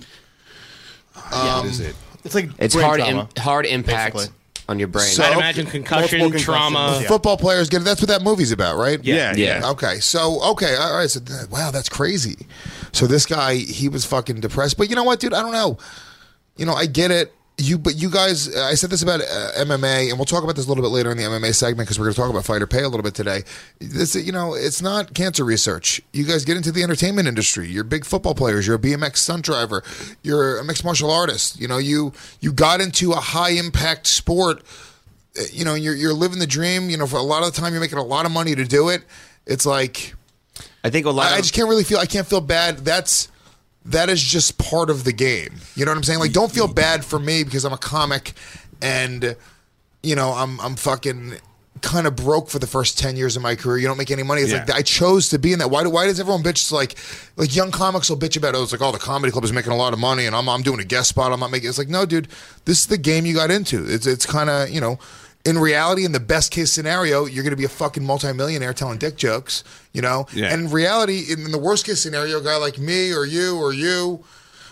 What is it? It's like it's brain hard trauma. hard impact basically. on your brain. So- I'd imagine concussion, multiple trauma. concussions. Yeah. Football players get it. That's what that movie's about, right? Yeah. Okay, all right. So, wow, that's crazy. So this guy, he was fucking depressed. But you know what, dude? I don't know. You know, I get it. But you guys, I said this about MMA, and we'll talk about this a little bit later in the MMA segment because we're going to talk about fighter pay a little bit today. This, it's not cancer research. You guys get into the entertainment industry. You're big football players. You're a BMX stunt driver. You're a mixed martial artist. You got into a high impact sport you know, you're living the dream. You know, for a lot of the time, you're making a lot of money to do it. It's like, I think I just can't really feel. I can't feel bad. That is just part of the game. You know what I'm saying? Like, don't feel bad for me because I'm a comic, and you know, I'm fucking kind of broke for the first 10 years of my career. You don't make any money. It's like, I chose to be in that. Why does everyone bitch? Like young comics will bitch about it. It's like, oh, the comedy club is making a lot of money and I'm doing a guest spot. I'm not making. It's like, no, dude, this is the game you got into. It's kind of, you know, in reality, in the best case scenario, you're going to be a fucking multimillionaire telling dick jokes, you know? Yeah. And in reality, in the worst case scenario, a guy like me or you,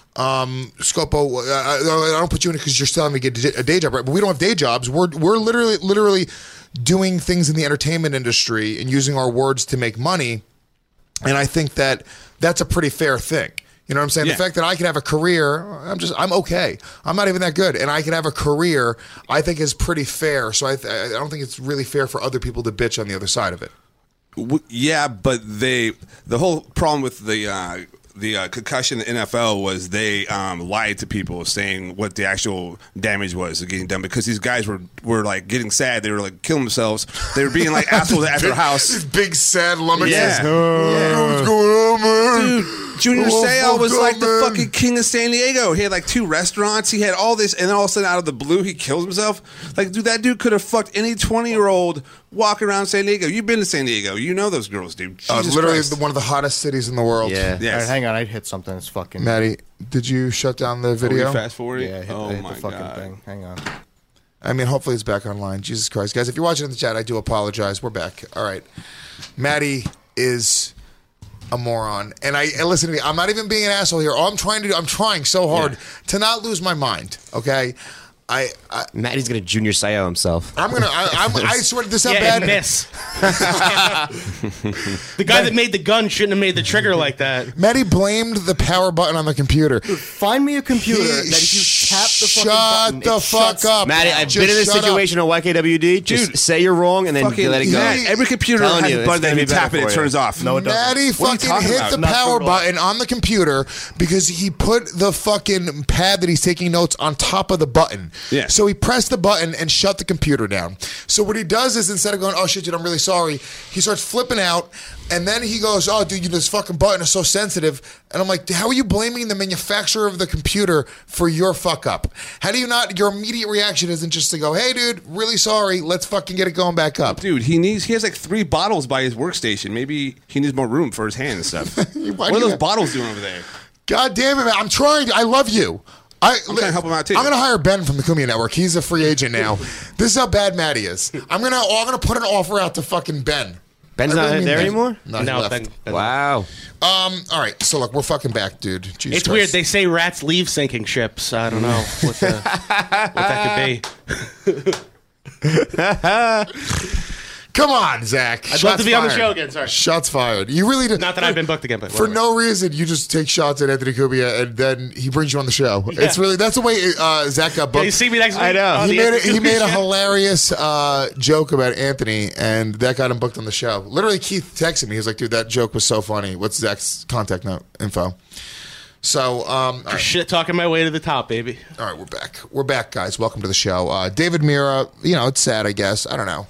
Scopo, I don't put you in it because you're still having to get a day job, right? But we don't have day jobs. We're literally doing things in the entertainment industry and using our words to make money. And I think that that's a pretty fair thing. You know what I'm saying? Yeah. The fact that I can have a career, I'm okay. I'm not even that good. And I can have a career, I think is pretty fair. So I don't think it's really fair for other people to bitch on the other side of it. Yeah, but the whole problem with the concussion in the NFL was they lied to people saying what the actual damage was getting done because these guys were like getting sad. They were like killing themselves. They were being like assholes at their house. These big sad lumberjacks. Yeah. What's going on, man? Dude, Junior Seau was like the fucking king of San Diego. He had like 2 restaurants. He had all this, and then all of a sudden, out of the blue, he kills himself. Like, dude, that dude could have fucked any 20-year-old walking around San Diego. You've been to San Diego. You know those girls, dude. Literally one of the hottest cities in the world. Yeah. Yes. All right, hang on, I'd hit something that's fucking... Maddie, did you shut down the video? Fast forward. Yeah, hit the fucking thing. Hang on. I mean, hopefully it's back online. Jesus Christ. Guys, if you're watching in the chat, I do apologize. We're back. All right. Maddie is a moron. And listen to me, I'm not even being an asshole here. All I'm trying so hard to not lose my mind, okay? Maddie's gonna Junior Seau himself. I swear this is bad. Miss. The guy that made the gun shouldn't have made the trigger like that. Maddie blamed the power button on the computer. Dude, find me a computer that if you tap the fucking button, shut the fuck up. Maddie, I've been in this situation on YKWd. Just say you're wrong and then let it go. Every computer has a button that you tap it, it turns off. No, it doesn't. Maddie fucking hit the power button on the computer because he put the fucking pad that he's taking notes on top of the button. Yeah. So he pressed the button and shut the computer down. So what he does is instead of going, oh shit, dude, I'm really sorry, he starts flipping out, and then he goes, oh dude, this fucking button is so sensitive. And I'm like, how are you blaming the manufacturer of the computer for your fuck up? How do you not, your immediate reaction isn't just to go, hey dude, really sorry, let's fucking get it going back up. Dude, he has like 3 bottles by his workstation. Maybe he needs more room for his hand and stuff. What are those bottles doing over there? God damn it, man. I'm trying. I love you. I'm trying to help him out too. I'm going to hire Ben from the Kumia Network. He's a free agent now. This is how bad Maddie is. I'm gonna put an offer out to fucking Ben. Ben's not there anymore? No, Ben. Wow. All right. So look, we're fucking back, dude. Jesus It's Christ. weird. They say rats leave sinking ships. I don't know what that could be. Come on, Zach. I'd love to be on the show again. Sorry. Shots fired. You really do. Not that I've been booked again, but for whatever. no reason, you just take shots at Anthony Cumia, and then he brings you on the show. Yeah. It's really that's the way Zach got booked. Yeah, you see me next week. I know. He made a hilarious joke about Anthony, and that got him booked on the show. Literally, Keith texted me. He was like, "Dude, that joke was so funny. What's Zach's contact info?" So, right. Shit, talking my way to the top, baby. All right, we're back. We're back, guys. Welcome to the show. David Mira. You know, it's sad, I guess. I don't know,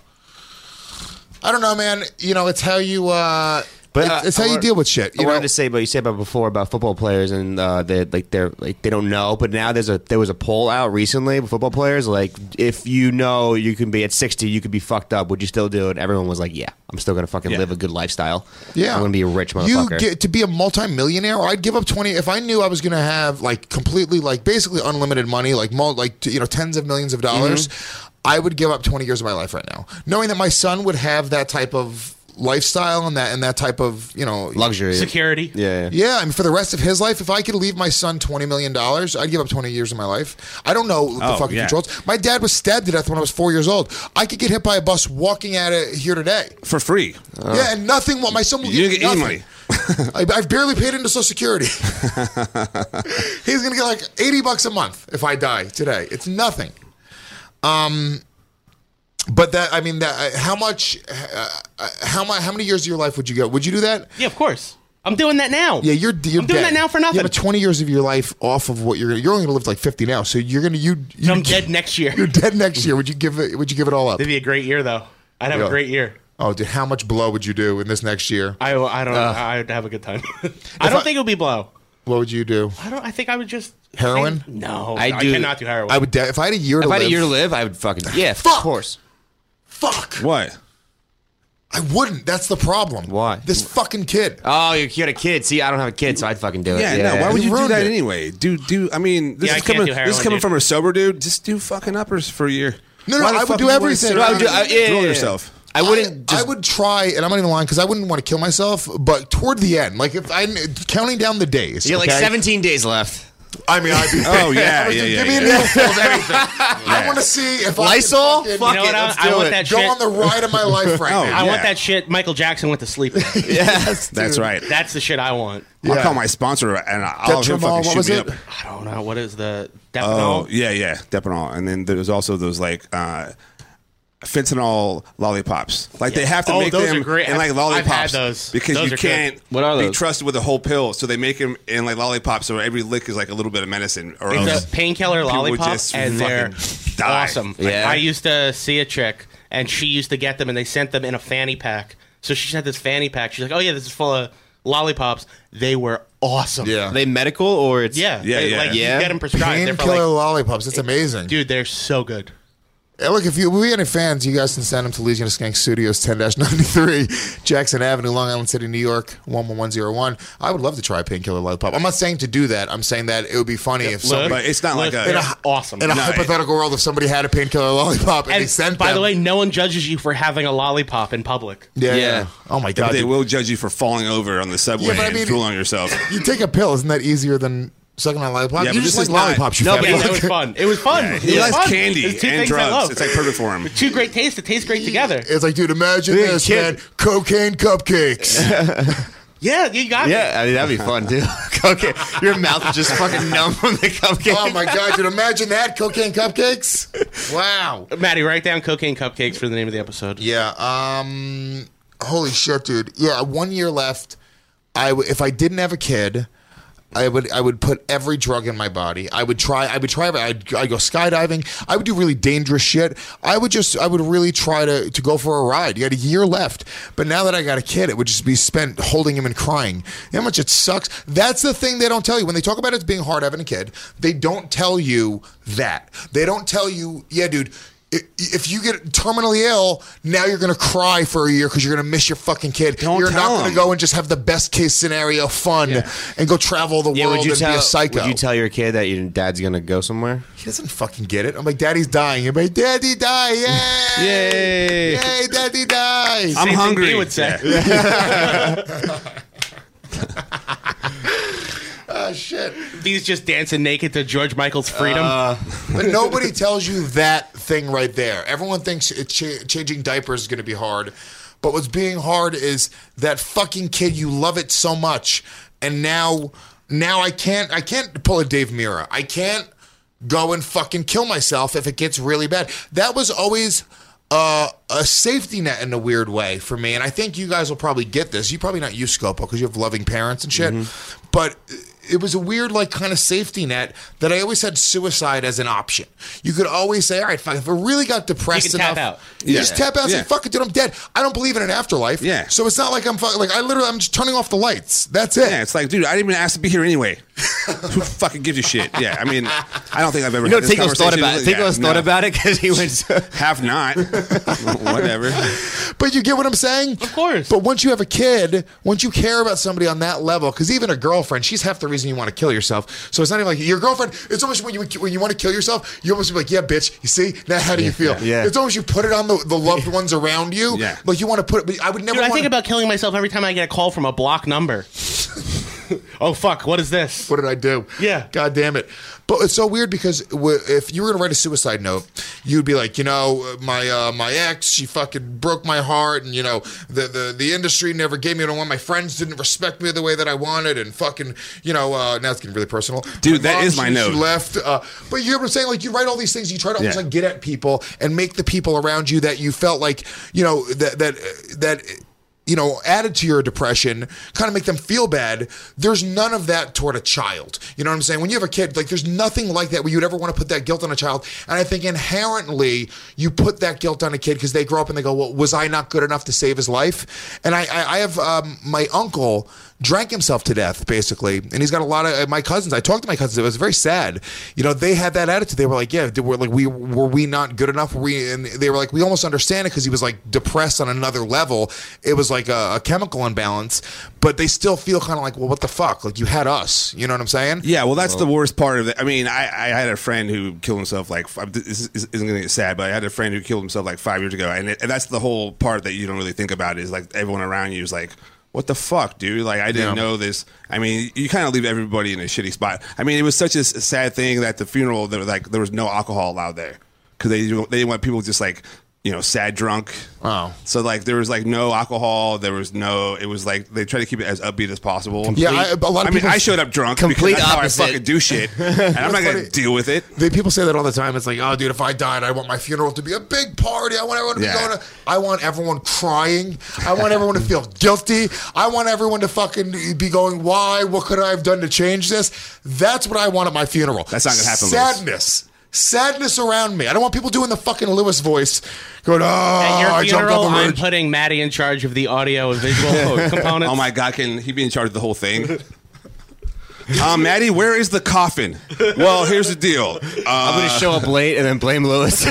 man. You know, it's how you. It's how you deal with shit. I wanted to say, but you said before about football players and they don't know. But now there was a poll out recently with football players. Like, if you know you can be at 60, you could be fucked up. Would you still do it? Everyone was like, yeah, I'm still gonna fucking live a good lifestyle. Yeah, I'm gonna be a rich motherfucker. You get to be a multimillionaire. I'd give up 20 if I knew I was gonna have like completely like basically unlimited money, like tens of millions of dollars. Mm-hmm. I would give up 20 years of my life right now, knowing that my son would have that type of lifestyle and that type of luxury, security. Yeah. I mean, for the rest of his life, if I could leave my son $20 million, I'd give up 20 years of my life. I don't know the fucking controls. My dad was stabbed to death when I was 4 years old. I could get hit by a bus walking at it here today for free. Yeah, and nothing. My son will get any money. I've barely paid into Social Security. He's gonna get like $80 a month if I die today. It's nothing. But how many years of your life would you go? Would you do that? Yeah, of course. I'm doing that now. Yeah, you're I'm doing dead. that now for nothing. You have 20 years of your life off of what you're only going to live like 50 now. So you're going to I'm dead next year. You're dead next year. Would you give it all up? It'd be a great year though. I'd have a great year. Oh, dude, how much blow would you do in this next year? I don't know. I'd have a good time. I don't think it would be blow. What would you do? I think I would just heroin. No, I cannot do heroin. I would. If I had a year to live, I would fucking of course. Fuck. What? I wouldn't. That's the problem. Why? This fucking kid. Oh, you got a kid. See, I don't have a kid, so I'd fucking do it. Yeah, no. Why would you do that anyway? I mean, this is coming from a sober dude. Just do fucking uppers for a year. No, I would do everything. Drill yourself. I wouldn't. I would try, and I'm not even lying because I wouldn't want to kill myself. But toward the end, like if I'm counting down the days, you got like 17 days left. I mean, I'd be. Oh yeah, give me a needle full of everything. I want to see if Lysol. I can Fuck it, let's do it. Go on the ride of my life right now. I want that shit. Michael Jackson went to sleep. Yes, that's right. That's the shit I want. I'll call my sponsor and I'll have him fucking shoot me up. I don't know what is the Depanol. Oh yeah, Depanol, and then there's also those like. Fentanyl lollipops, like they have to make those them are great. in like lollipops I've had those. because those you can't be trusted with a whole pill. So they make them in like lollipops, so every lick is like a little bit of medicine. Or it's a painkiller lollipop, and they're die. awesome. Yeah. I used to see a chick, and she used to get them, and they sent them in a fanny pack. So she had this fanny pack. She's like, "Oh yeah, this is full of lollipops." They were awesome. Yeah, are they medical or it's You get them prescribed. Painkiller lollipops. It's amazing, dude. They're so good. Look, if we have any fans, you guys can send them to Louisiana Skank Studios, 10-93 Jackson Avenue, Long Island City, New York, 11101. I would love to try Painkiller Lollipop. I'm not saying to do that. I'm saying that it would be funny if somebody... But it's not like awesome. In a hypothetical world, if somebody had a Painkiller Lollipop and they sent by them... the way, no one judges you for having a lollipop in public. Yeah. Oh, my God. But they will judge you for falling over on the subway and drool on yourself. You take a pill. Isn't that easier than... sucking on lollipop? Yeah, you just like lollipops. That was fun. It was fun. Yeah, he likes candy and drugs. It's like perfect for him. Two great tastes that taste great together. It's like, dude, imagine this, man. Cocaine cupcakes. Yeah, you got it. Yeah, I mean, that'd be fun, too. Cocaine. Your mouth is just fucking numb from the cupcake. Oh, my God, dude, imagine that. Cocaine cupcakes. Wow. Maddie, write down cocaine cupcakes for the name of the episode. Yeah. Holy shit, dude. Yeah, 1 year left. If I didn't have a kid... I would put every drug in my body. I'd go skydiving. I would do really dangerous shit. I would really try to go for a ride. You had a year left. But now that I got a kid, it would just be spent holding him and crying. You know how much it sucks? That's the thing they don't tell you. When they talk about it being hard having a kid, they don't tell you that. They don't tell you, yeah, dude, if you get terminally ill, now you're going to cry for a year because you're going to miss your fucking kid. You're not going to go and just have the best case scenario fun and go travel the world and be a psycho. Would you tell your kid that your dad's going to go somewhere? He doesn't fucking get it. I'm like, Daddy's dying. You're like, Daddy die. Yay. Yay. Yay, Daddy dies. I'm hungry. He would say. Oh, shit. He's just dancing naked to George Michael's Freedom. But nobody tells you that thing right there. Everyone thinks changing diapers is going to be hard. But what's being hard is that fucking kid, you love it so much. And now I can't pull a Dave Mirra. I can't go and fucking kill myself if it gets really bad. That was always a safety net in a weird way for me. And I think you guys will probably get this. You probably not use Scopo because you have loving parents and shit. Mm-hmm. But it was a weird, like, kind of safety net that I always had suicide as an option. You could always say, all right, fuck, if I really got depressed enough, tap out. You just tap out and say, fuck it, dude, I'm dead. I don't believe in an afterlife. Yeah. So it's not like I'm just turning off the lights. That's it. Yeah, it's like, dude, I didn't even ask to be here anyway. Who fucking gives a shit? Yeah, I mean, I don't think I've ever had this conversation. Tinko's thought about it because he went have not. Whatever. But you get what I'm saying? Of course. But once you have a kid, once you care about somebody on that level, because even a girlfriend, she's half the reason you want to kill yourself. So it's not even like your girlfriend. It's almost when you want to kill yourself, you almost be like, yeah, bitch. You see? Now how do you feel? Yeah. It's almost you put it on the loved ones around you. Yeah. Like you want to put it. But I would never. Dude, I think about killing myself every time I get a call from a block number. Oh fuck! What is this? What did I do? Yeah. God damn it! But it's so weird because if you were gonna write a suicide note, you'd be like, my ex, she fucking broke my heart, and the industry never gave me what I want. My friends didn't respect me the way that I wanted, and fucking now it's getting really personal. Dude, that is my note. She left. But you know what I'm saying? Like you write all these things, you try to almost like get at people and make the people around you that you felt like that added to your depression, kind of make them feel bad. There's none of that toward a child. You know what I'm saying? When you have a kid, like there's nothing like that where you'd ever want to put that guilt on a child. And I think inherently you put that guilt on a kid because they grow up and they go, well, was I not good enough to save his life? And I have my uncle drank himself to death, basically. And he's got a lot of my cousins. I talked to my cousins. It was very sad. They had that attitude. They were like, yeah, were we not good enough? And they were like, we almost understand it because he was like depressed on another level. It was like a chemical imbalance, but they still feel kind of like, well, what the fuck? Like you had us. You know what I'm saying? Yeah, well, that's the worst part of it. I mean, I had a friend who killed himself this isn't going to get sad, but I had a friend who killed himself like 5 years ago. And that's the whole part that you don't really think about is like everyone around you is like, what the fuck, dude? Like, I didn't know this. I mean, you kind of leave everybody in a shitty spot. I mean, it was such a sad thing that at the funeral, there was no alcohol allowed there because they didn't want people just like, sad drunk. Oh. So, like, there was, like, no alcohol. There was no... It was, like, they try to keep it as upbeat as possible. I showed up drunk because that's how I fucking do shit. And I'm not going to deal with it. People say that all the time. It's like, oh, dude, if I died, I want my funeral to be a big party. I want everyone to be going to... I want everyone crying. I want everyone to feel guilty. I want everyone to fucking be going, why? What could I have done to change this? That's what I want at my funeral. That's not going to happen, Sadness. Sadness around me. I don't want people doing the fucking Lewis voice going, at your funeral, I'm putting Maddie in charge of the audio and visual components. Oh my God, can he be in charge of the whole thing? Maddie, where is the coffin? Well, here's the deal. I'm going to show up late and then blame Lewis.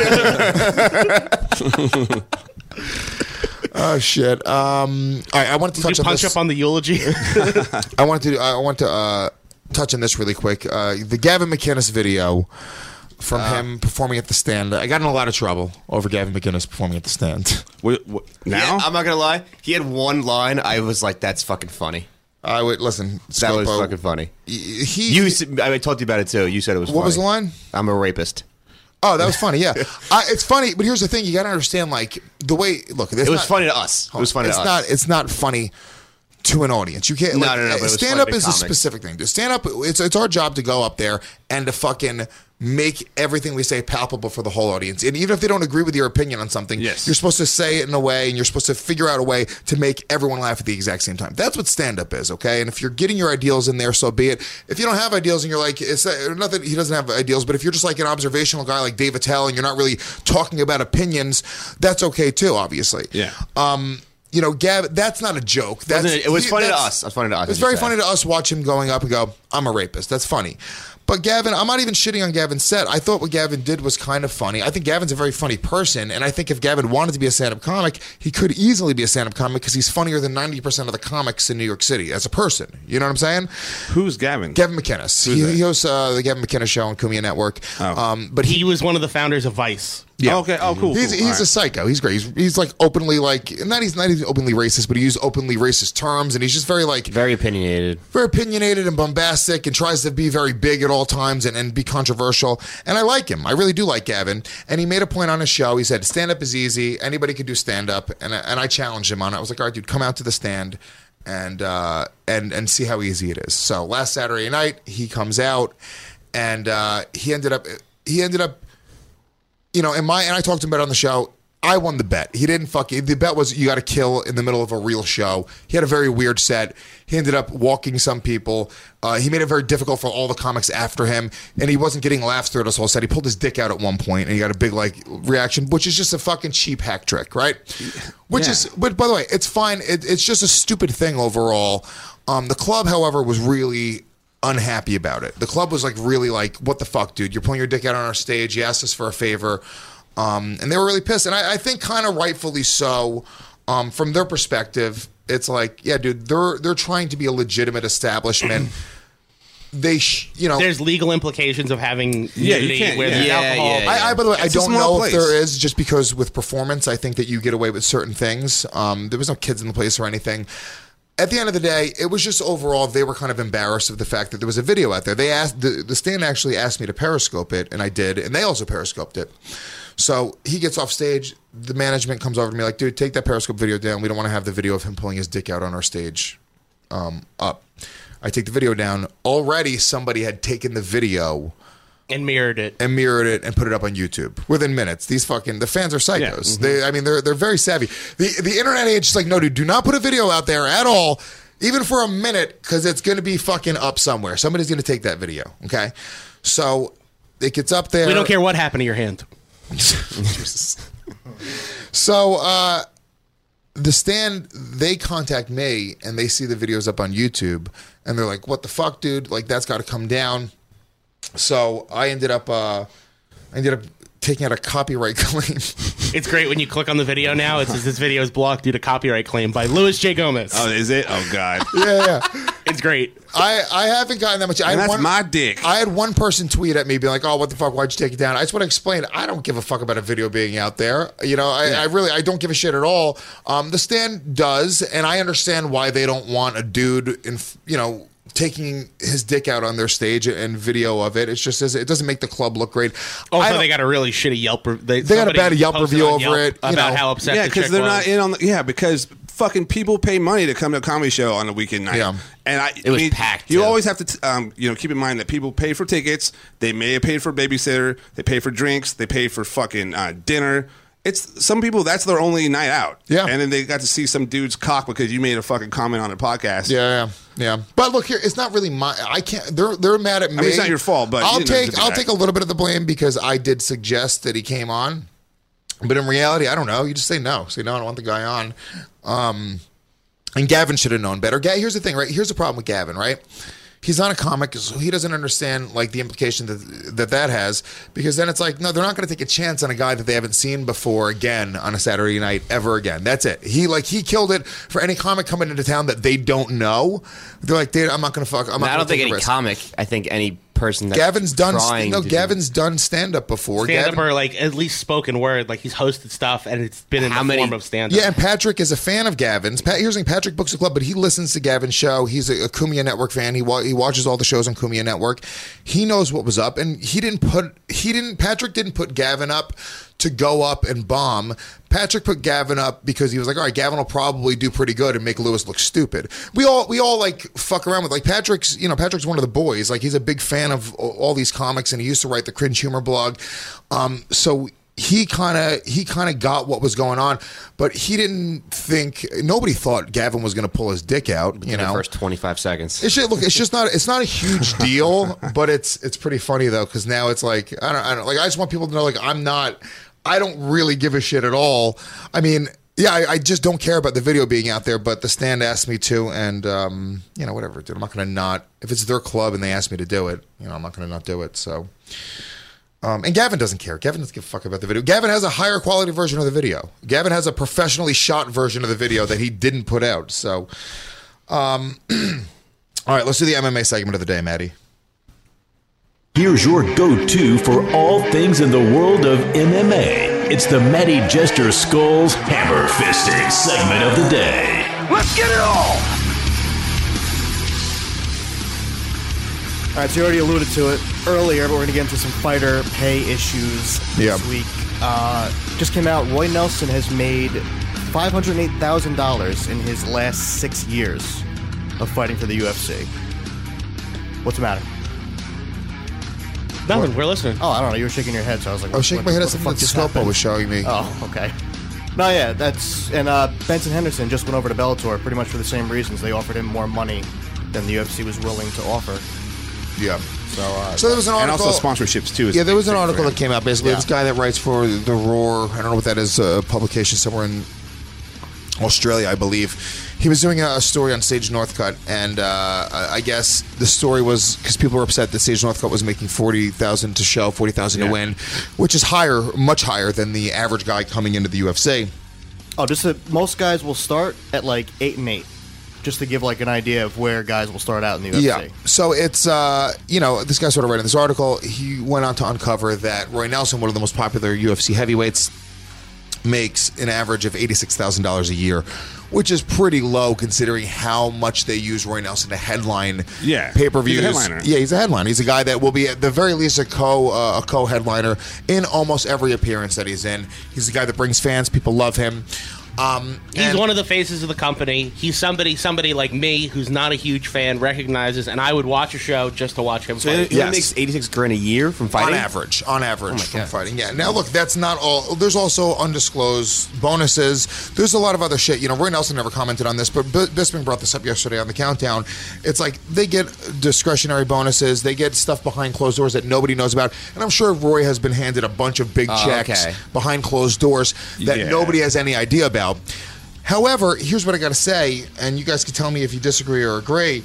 Oh shit! All right, I wanted to touch on punch this. up on the eulogy. I want to touch on this really quick. The Gavin McInnes video from him performing at the stand. I got in a lot of trouble over Gavin McInnes performing at the stand. Now? Yeah, I'm not gonna lie. He had one line. I was like, "That's fucking funny." I would listen. That was fucking funny. I told you about it too. You said it was funny. What was the line? I'm a rapist. Oh, that was funny. Yeah, it's funny. But here's the thing: you got to understand, like the way. Look, it was funny to us. It was funny to us. It's not funny to an audience. You can't. No. But stand up is a specific thing. To stand up, it's our job to go up there and to fucking make everything we say palpable for the whole audience. And even if they don't agree with your opinion on something, you're supposed to say it in a way, and you're supposed to figure out a way to make everyone laugh at the exact same time. That's what stand-up is, okay? And if you're getting your ideals in there, so be it. If you don't have ideals and you're like, it's not that he doesn't have ideals, but if you're just like an observational guy like Dave Attell and you're not really talking about opinions, that's okay too, obviously. Yeah. Gavin, that's not a joke. It was funny to us. It was funny to us. It's very funny to us watch him going up and go, I'm a rapist. That's funny. But Gavin, I'm not even shitting on Gavin's set. I thought what Gavin did was kind of funny. I think Gavin's a very funny person, and I think if Gavin wanted to be a stand-up comic, he could easily be a stand-up comic because he's funnier than 90% of the comics in New York City as a person. You know what I'm saying? Who's Gavin? Gavin McInnes. He hosts the Gavin McInnes Show on Kumia Network. Oh. But he was one of the founders of Vice. Yeah. Okay. Oh, cool. He's a psycho. He's great. He's like openly he's not even openly racist, but he uses openly racist terms, and he's just very opinionated, and bombastic, and tries to be very big at all times and be controversial. And I like him. I really do like Gavin. And he made a point on his show. He said, "Stand up is easy. Anybody can do stand up." And I challenged him on it. I was like, "All right, dude, come out to the stand and see how easy it is." So last Saturday night, he comes out, and he ended up. And I talked to him about it on the show. I won the bet. He didn't the bet was you got to kill in the middle of a real show. He had a very weird set. He ended up walking some people. He made it very difficult for all the comics after him, and he wasn't getting laughs throughout this whole set. He pulled his dick out at one point, and he got a big reaction, which is just a fucking cheap hack trick, right? But by the way, it's fine. It's just a stupid thing overall. The club, however, was really unhappy about it. The club was really what the fuck, dude? You're pulling your dick out on our stage. You asked us for a favor. And they were really pissed. And I think kind of rightfully so. From their perspective, it's like, yeah, dude, they're trying to be a legitimate establishment. There's legal implications of having nudity with alcohol. By the way, I don't know if there is, just because with performance, I think that you get away with certain things. There was no kids in the place or anything. At the end of the day, it was just overall, they were kind of embarrassed of the fact that there was a video out there. They asked, the stand actually asked me to Periscope it, and I did, and they also Periscoped it. So he gets off stage, the management comes over to me like, dude, take that Periscope video down. We don't want to have the video of him pulling his dick out on our stage up. I take the video down. Already somebody had taken the video And mirrored it. And put it up on YouTube within minutes. The fans are psychos. They're very savvy. The internet age is like, no, dude, do not put a video out there at all, even for a minute, because it's going to be fucking up somewhere. Somebody's going to take that video. Okay, so it gets up there. We don't care what happened to your hand. So the Stand, they contact me and they see the videos up on YouTube and they're like, what the fuck, dude? Like, that's got to come down. So I ended up taking out a copyright claim. It's great when you click on the video now. It says this video is blocked due to copyright claim by Louis J. Gomez. Oh, is it? Oh, God. Yeah. It's great. I haven't gotten that much. That's my dick. I had one person tweet at me being like, oh, what the fuck? Why'd you take it down? I just want to explain. I don't give a fuck about a video being out there. You know, I don't give a shit at all. The Stand does, and I understand why they don't want a dude taking his dick out on their stage and video of it. It's just it doesn't make the club look great. Also, they got a really shitty Yelp. They got a bad Yelp review over it about how upset. Yeah, because they're not in on. Because fucking people pay money to come to a comedy show on a weekend night. Yeah, and it was packed. You always have to keep in mind that people pay for tickets. They may have paid for a babysitter. They pay for drinks. They pay for fucking dinner. It's some people, that's their only night out. Yeah. And then they got to see some dude's cock because you made a fucking comment on a podcast. Yeah. But look here, it's not really I can't, they're mad at me. I mean, it's not your fault, but I'll take a little bit of the blame because I did suggest that he came on. But in reality, I don't know. You just say no. Say no, I don't want the guy on. And Gavin should have known better. Here's the thing, right? Here's the problem with Gavin, right? He's not a comic, so he doesn't understand like the implication that has, because then it's like, no, they're not going to take a chance on a guy that they haven't seen before again on a Saturday night ever again. That's it. He killed it for any comic coming into town that they don't know. They're like, dude, I'm not going to fuck. I don't think any comic. I think any person that's Gavin's done stand-up before. Stand-up or like at least spoken word. Like he's hosted stuff and it's been in the form of stand-up. Yeah, and Patrick is a fan of Gavin's. Here's the thing, Patrick books a club, but he listens to Gavin's show. He's a Kumia Network fan. He watches all the shows on Kumia Network. He knows what was up, and Patrick didn't put Gavin up to go up and bomb. Patrick put Gavin up because he was like, all right, Gavin will probably do pretty good and make Lewis look stupid. We all like fuck around with like Patrick's one of the boys. Like he's a big fan of all these comics and he used to write the Cringe Humor blog. So he kind of got what was going on, but nobody thought Gavin was going to pull his dick out, the first 25 seconds. It's not a huge deal, but it's pretty funny though, because now it's like, I don't like, I just want people to know, like, I don't really give a shit at all. I mean, yeah, I just don't care about the video being out there, but the Stand asked me to, and, whatever, dude. I'm not going to if it's their club and they ask me to do it, I'm not going to not do it, so. And Gavin doesn't care. Gavin doesn't give a fuck about the video. Gavin has a higher quality version of the video. Gavin has a professionally shot version of the video that he didn't put out, so. All right, let's do the MMA segment of the day, Maddie. Here's your go-to for all things in the world of MMA. It's the Matty Jester Skulls Hammer Fisting segment of the day. Let's get it all! All right, so you already alluded to it earlier, but we're going to get into some fighter pay issues this week. Just came out, Roy Nelson has made $508,000 in his last 6 years of fighting for the UFC. What's the matter? Nothing. We're listening. Oh, I don't know. You were shaking your head, so I was like, I was shaking my head at something that Scopo was showing me. Oh, okay. No, yeah, and Benson Henderson just went over to Bellator pretty much for the same reasons. They offered him more money than the UFC was willing to offer. Yeah. So there was an article. And also sponsorships, too. Yeah, there was an article that came out, basically. This guy that writes for The Roar, I don't know what that is, a publication somewhere in Australia, I believe. He was doing a story on Sage Northcutt, and I guess the story was because people were upset that Sage Northcutt was making $40,000 to show, $40,000 to win, which is much higher than the average guy coming into the UFC. Oh, most guys will start at like 8-8, just to give like an idea of where guys will start out in the UFC. Yeah, so it's this guy sort of writing this article. He went on to uncover that Roy Nelson, one of the most popular UFC heavyweights, makes an average of $86,000 a year, which is pretty low considering how much they use Roy Nelson to headline pay-per-views. He's a headliner. Yeah, he's a headliner. He's a guy that will be at the very least a co-headliner in almost every appearance that he's in. He's a guy that brings fans. People love him. He's one of the faces of the company. He's somebody like me who's not a huge fan, recognizes, and I would watch a show just to watch him fight. He makes $86,000 a year from fighting? On average from fighting. Yeah. Now, look, that's not all. There's also undisclosed bonuses. There's a lot of other shit. Roy Nelson never commented on this, but Bisping brought this up yesterday on the Countdown. It's like they get discretionary bonuses. They get stuff behind closed doors that nobody knows about. And I'm sure Roy has been handed a bunch of big checks behind closed doors that nobody has any idea about. However, here's what I got to say, and you guys can tell me if you disagree or agree.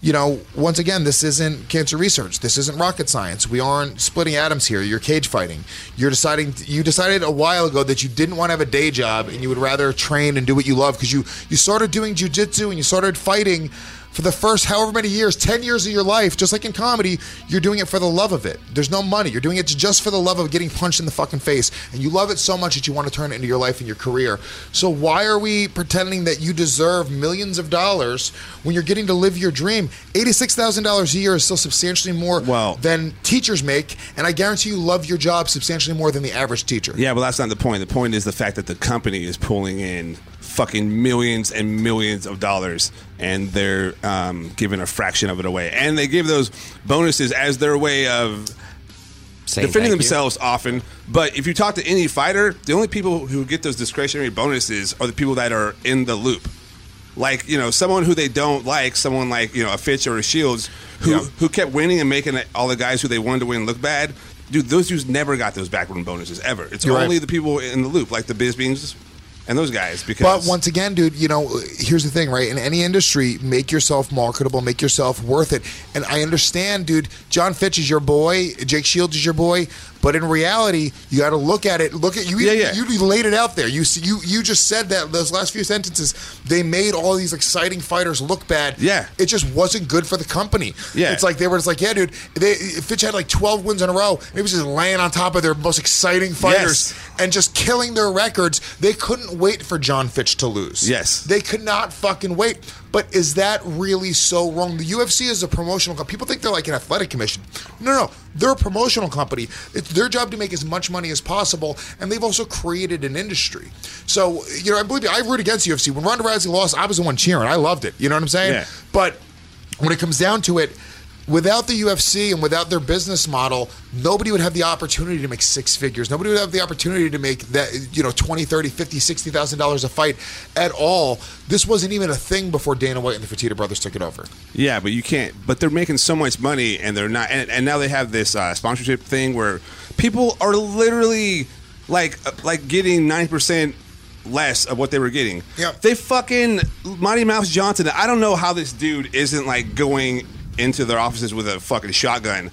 Once again, this isn't cancer research. This isn't rocket science. We aren't splitting atoms here. You're cage fighting. You decided a while ago that you didn't want to have a day job and you would rather train and do what you love because you started doing jiu-jitsu and you started fighting for the first however many years, 10 years of your life, just like in comedy, you're doing it for the love of it. There's no money. You're doing it just for the love of getting punched in the fucking face. And you love it so much that you want to turn it into your life and your career. So why are we pretending that you deserve millions of dollars when you're getting to live your dream? $86,000 a year is still substantially more than teachers make. And I guarantee you love your job substantially more than the average teacher. Yeah, well, that's not the point. The point is the fact that the company is pulling in fucking millions and millions of dollars, and they're giving a fraction of it away. And they give those bonuses as their way of defending themselves often. But if you talk to any fighter, the only people who get those discretionary bonuses are the people that are in the loop. Like, someone who they don't like, someone like, a Fitch or a Shields, who kept winning and making all the guys who they wanted to win look bad. Dude, those dudes never got those backroom bonuses, ever. It's only the people in the loop, like the Bispings and those guys. But once again, dude, here's the thing, right? In any industry, make yourself marketable, make yourself worth it. And I understand, dude, John Fitch is your boy, Jake Shields is your boy, but in reality, you got to look at it. Look at you. You laid it out there. You just said that those last few sentences. They made all these exciting fighters look bad. Yeah, it just wasn't good for the company. Yeah, it's like they were just like, yeah, dude. Fitch had like 12 wins in a row. He was just laying on top of their most exciting fighters and just killing their records. They couldn't wait for John Fitch to lose. Yes, they could not fucking wait. But is that really so wrong? The UFC is a promotional company. People think they're like an athletic commission. No. They're a promotional company. It's their job to make as much money as possible, and they've also created an industry. So, I believe me, I root against UFC. When Ronda Rousey lost, I was the one cheering. I loved it. You know what I'm saying? Yeah. But when it comes down to it, without the UFC and without their business model, nobody would have the opportunity to make six figures. Nobody would have the opportunity to make that, $20, $30, $50, $60,000 a fight at all. This wasn't even a thing before Dana White and the Fertitta brothers took it over. Yeah, but you can't. But they're making so much money, and they're not. And now they have this sponsorship thing where people are literally like getting 9% less of what they were getting. Yep. They fucking Mighty Mouse Johnson. I don't know how this dude isn't like going into their offices with a fucking shotgun.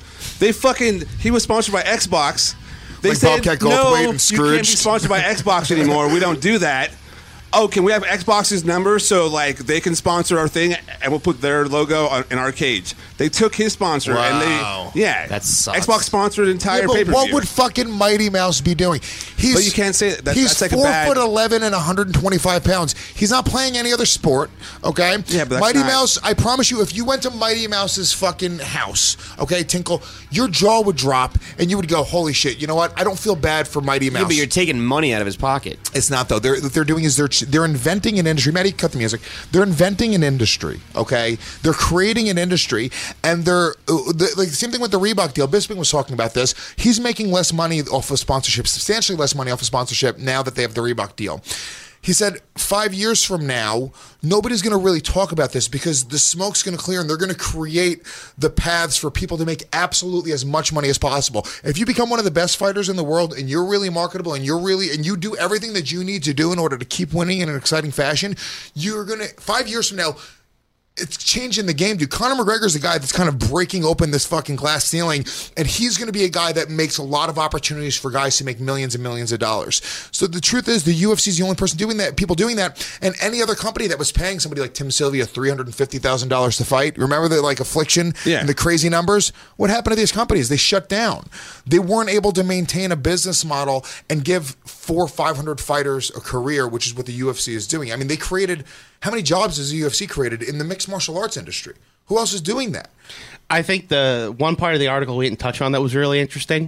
He was sponsored by Xbox. They like said, Bobcat no, and you can't be Scrooge. sponsored by Xbox anymore. We don't do that. Oh, can we have Xbox's number so like they can sponsor our thing and we'll put their logo in our cage? They took his sponsor and that sucks. Xbox sponsored the entire but pay-per-view. what would fucking Mighty Mouse be doing? But you can't say that. He's that's like 4'11" and 125 pounds. He's not playing any other sport, okay? Yeah, but Mighty Mouse, I promise you, if you went to Mighty Mouse's fucking house, okay, Tinkle, your jaw would drop and you would go, holy shit, you know what? I don't feel bad for Mighty Mouse. Yeah, but you're taking money out of his pocket. It's not, though. What they're doing is they're inventing an industry. Maddie, cut the music. They're inventing an industry, okay? They're creating an industry, and they're like the same thing with the Reebok deal. Bisping was talking about this. He's making less money off of sponsorship, substantially less money off of sponsorship now that they have the Reebok deal. He said 5 years from now, nobody's going to really talk about this because the smoke's going to clear and they're going to create the paths for people to make absolutely as much money as possible. If you become one of the best fighters in the world and you're really marketable and you do everything that you need to do in order to keep winning in an exciting fashion, you're going to, 5 years from now, it's changing the game, dude. Conor McGregor's the guy that's kind of breaking open this fucking glass ceiling, and he's going to be a guy that makes a lot of opportunities for guys to make millions and millions of dollars. So the truth is, the UFC is the only person doing that, people doing that, and any other company that was paying somebody like Tim Sylvia $350,000 to fight, remember the like Affliction and the crazy numbers? What happened to these companies? They shut down. They weren't able to maintain a business model and give 400 or 500 fighters a career, which is what the UFC is doing. I mean, they created... How many jobs has the UFC created in the mixed martial arts industry? Who else is doing that? I think the one part of the article we didn't touch on that was really interesting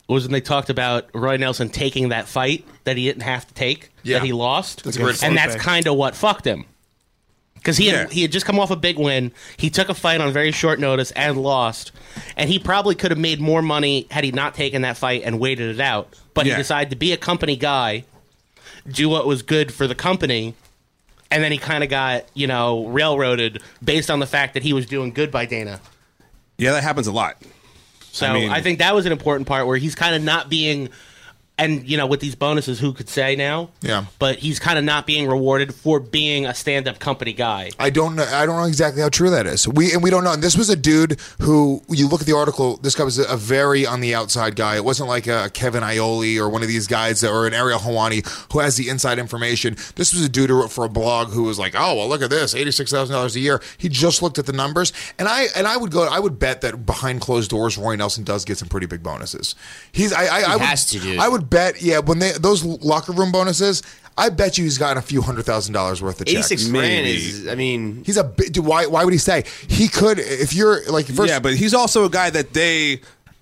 was when they talked about Roy Nelson taking that fight that he didn't have to take, that he lost. And that's kind of what fucked him. Because he had just come off a big win. He took a fight on very short notice and lost. And he probably could have made more money had he not taken that fight and waited it out. But he decided to be a company guy, do what was good for the company, and then he kind of got, railroaded based on the fact that he was doing good by Dana. Yeah, that happens a lot. So I think that was an important part where he's kind of not being... And, with these bonuses, who could say now? Yeah. But he's kind of not being rewarded for being a stand-up company guy. I don't know exactly how true that is. We don't know. And this was a dude who, you look at the article, this guy was a very on the outside guy. It wasn't like a Kevin Ioli or one of these guys or an Ariel Helwani who has the inside information. This was a dude who wrote for a blog who was like, oh, well, look at this, $86,000 a year. He just looked at the numbers. And I would bet that behind closed doors, Roy Nelson does get some pretty big bonuses. He has to do. I would bet, when those locker room bonuses, I bet you he's gotten a few $100,000 worth of checks. $86,000 is, he's a bit. Dude, why would he stay? He could, if you're like, first, but he's also a guy that they,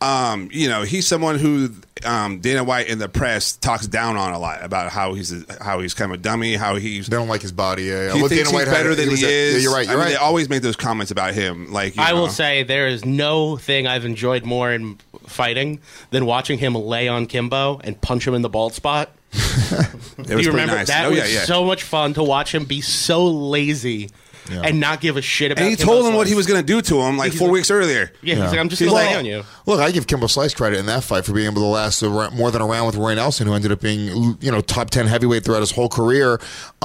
he's someone who Dana White in the press talks down on a lot about how he's kind of a dummy, how they don't like his body. Yeah. He thinks he's better than he is. Yeah, you're right. You're right. They always make those comments about him. Like I will say, there is no thing I've enjoyed more in fighting than watching him lay on Kimbo and punch him in the bald spot. Do you remember nice. That was so much fun to watch him be so lazy. Yeah. And not give a shit about. And he told him what he was going to do to him 4 weeks earlier. Yeah, he's like, I'm just going to lay on you. Look, I give Kimbo Slice credit in that fight for being able to last more than a round with Roy Nelson, who ended up being top 10 heavyweight throughout his whole career.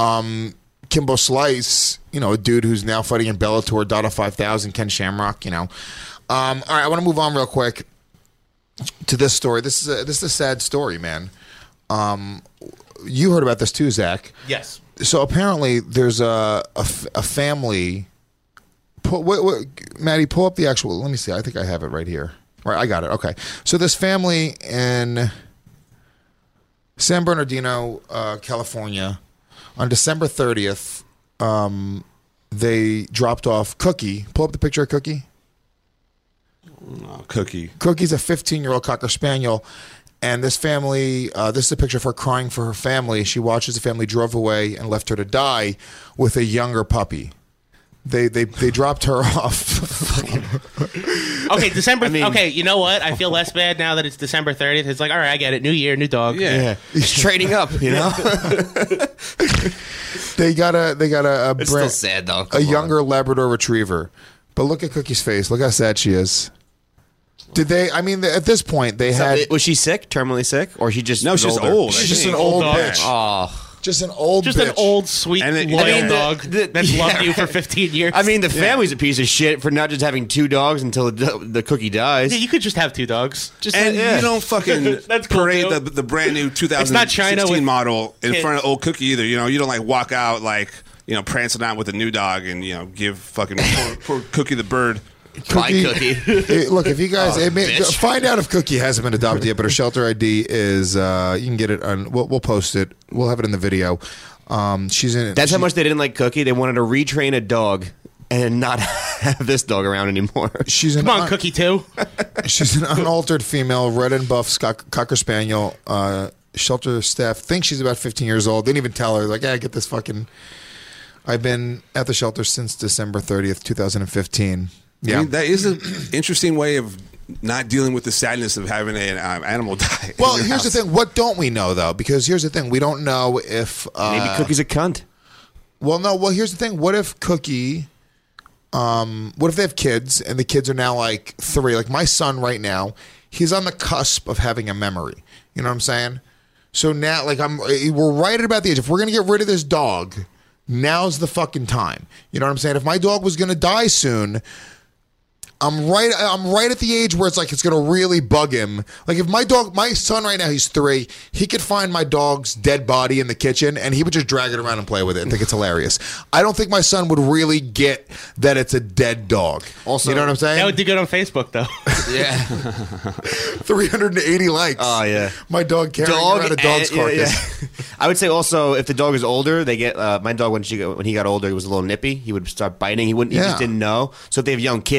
Kimbo Slice, a dude who's now fighting in Bellator, Dada 5000, Ken Shamrock. All right, I want to move on real quick to this story. This is a sad story, man. You heard about this too, Zach. Yes. So apparently there's a family. Maddie, pull up the actual. Let me see. I think I have it right here. Right, I got it. Okay. So this family in San Bernardino, California, on December 30th, they dropped off Cookie. Pull up the picture of Cookie. Cookie. Cookie's a 15-year-old Cocker Spaniel. And this family, this is a picture of her crying for her family. She watches the family drove away and left her to die with a younger puppy. They dropped her off. Okay, December. Okay, you know what? I feel less bad now that it's December 30th. It's like, all right, I get it. New year, new dog. Yeah. He's trading up. They got a it's still sad though. A younger Labrador Retriever. But look at Cookie's face. Look how sad she is. Did they? I mean, at this point, they had. Was she sick? Terminally sick, or she just? No, she's old. She's just an old bitch. Oh, just an old, just bitch. An old, sweet, loyal dog that's loved you for 15 years. I mean, the family's a piece of shit for not just having 2 dogs until the Cookie dies. Yeah, you could just have 2 dogs. You don't fucking that's parade the brand new 2016 model in front of old Cookie either. You don't walk out prancing out with a new dog and give fucking poor Cookie the bird. Cookie. Look, if you guys find out if Cookie hasn't been adopted yet, but her shelter ID is you can get it on. We'll post it. We'll have it in the video. She's in. That's how much they didn't like Cookie. They wanted to retrain a dog and not have this dog around anymore. Come on, Cookie too. She's an unaltered female, red and buff Cocker Spaniel. Shelter staff think she's about 15 years old. Didn't even tell her. Like, get this fucking. I've been at the shelter since December 30th, 2015. Yeah, I mean, that is an interesting way of not dealing with the sadness of having an animal die. Well, here's the thing. What don't we know, though? Because here's the thing. We don't know if... maybe Cookie's a cunt. Well, no. Well, here's the thing. What if Cookie... what if they have kids, and the kids are now, 3? Like, my son right now, he's on the cusp of having a memory. You know what I'm saying? So now, we're right at about the age. If we're going to get rid of this dog, now's the fucking time. You know what I'm saying? If my dog was going to die soon... I'm right at the age where it's going to really bug him. Like, if my son right now, he's 3, he could find my dog's dead body in the kitchen and he would just drag it around and play with it and think it's hilarious. I don't think my son would really get that it's a dead dog. Also, you know what I'm saying? That would do good on Facebook, though. Yeah. 380 likes. Oh, yeah. My dog carrying around a dog's carcass. Yeah. I would say also, if the dog is older, they get, my dog, when he got older, he was a little nippy. He would start biting. He just didn't know. So if they have young kids, they might not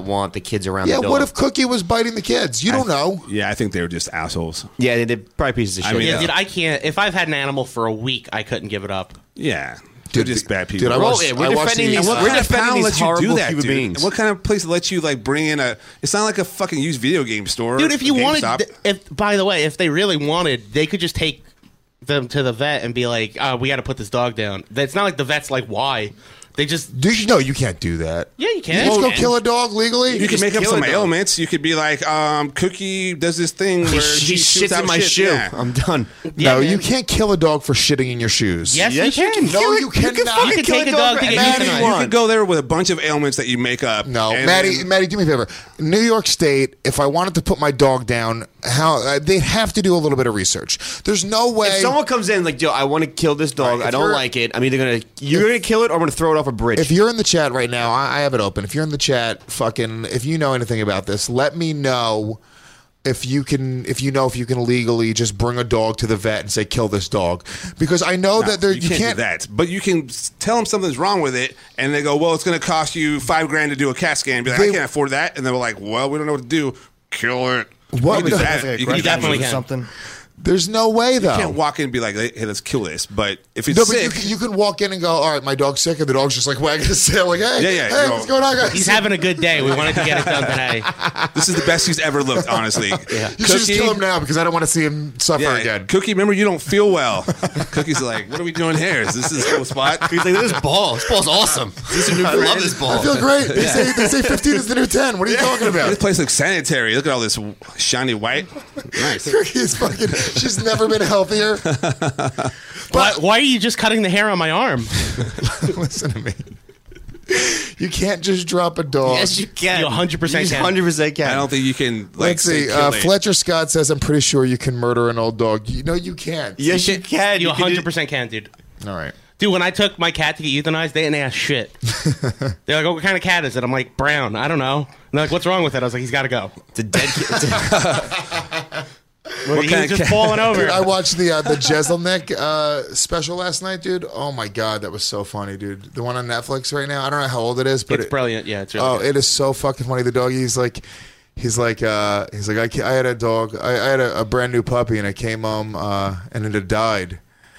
not want the kids around Yeah, the dog. what if Cookie was biting the kids? You don't know. Yeah, I think they were just assholes. Yeah, they're probably pieces of shit. Yeah, dude, I can't. If I've had an animal for a week, I couldn't give it up. Yeah. They're just bad people. Dude, we're defending And what we're kind of defending town these lets you horrible do that, human dude? beings. What kind of place lets you like bring in a? It's not like a fucking used video game store, Dude, if you wanted, GameStop. by the way, if they really wanted, they could just take them to the vet and be like, we got to put this dog down. It's not like the vet's like, why? They just No, you can't do that. Yeah, you can. You just go kill a dog legally. You can make up some ailments. You could be like, Cookie does this thing where She shoots shits out in my shit. shoe. Yeah. I'm done. No, you can't kill a dog for shitting in your shoes. Yes, you can. No, you cannot. You can take a dog to get euthanized. You could go there with a bunch of ailments that you make up. No, and Maddie, do me a favor. New York State, if I wanted to put my dog down, they'd have to do a little bit of research. There's no way. If someone comes in like, yo, I want to kill this dog, Right, I don't like it. I'm either you're gonna kill it or I'm gonna throw it off a bridge. If you're in the chat right now, I have it open. If you're in the chat, if you know anything about this, let me know. If you can legally just bring a dog to the vet and say kill this dog, because I know that you can't do that. But you can tell them something's wrong with it, and they go, "Well, it's going to cost you $5,000 to do a CAT scan." Be like, "I can't afford that," and they're like, "Well, we don't know what to do. Kill it." What? You can do that. You can definitely can. Something. There's no way though. You can't walk in and be like, "Hey, let's kill this." But if it's No, sick, but you can walk in and go, "All right, my dog's sick," and the dog's just like wagging his tail, like, "Hey, Yeah, hey, what's going on, guys?" He's having a good day. We wanted to get it done today. this is the best he's ever looked, honestly. You should just kill him now because I don't want to see him suffer again. Cookie, remember you don't feel well. Cookie's like, "What are we doing here? Is this a cool spot?" He's like, this ball. This ball's awesome. This is a new I love this ball. I feel great. They say 15 is the new 10. What are you talking about? This place looks sanitary. Look at all this shiny white. Nice. Cookie's fucking. She's never been healthier. Why are you just cutting the hair on my arm? Listen to me. You can't just drop a dog. Yes, you can. You 100% can. 100% can. I don't think you can. Like, Let's see. Fletcher Scott says, "I'm pretty sure you can murder an old dog." No, you can't. Yes, you can. You 100% can, dude. All right. Dude, when I took my cat to get euthanized, they didn't ask shit. They're like, "Oh, what kind of cat is it?" I'm like, "Brown." I don't know. And they're like, "What's wrong with it?" I was like, "He's got to go." It's a dead kid. Well, he was just falling over. Dude, I watched the Jeselnik special last night, dude. Oh my god, that was so funny, dude. The one on Netflix right now. I don't know how old it is, but it's brilliant. Yeah, it's really good. it is so fucking funny. The dog, he's like, I had a dog. I had a brand new puppy, and I came home, and it had died.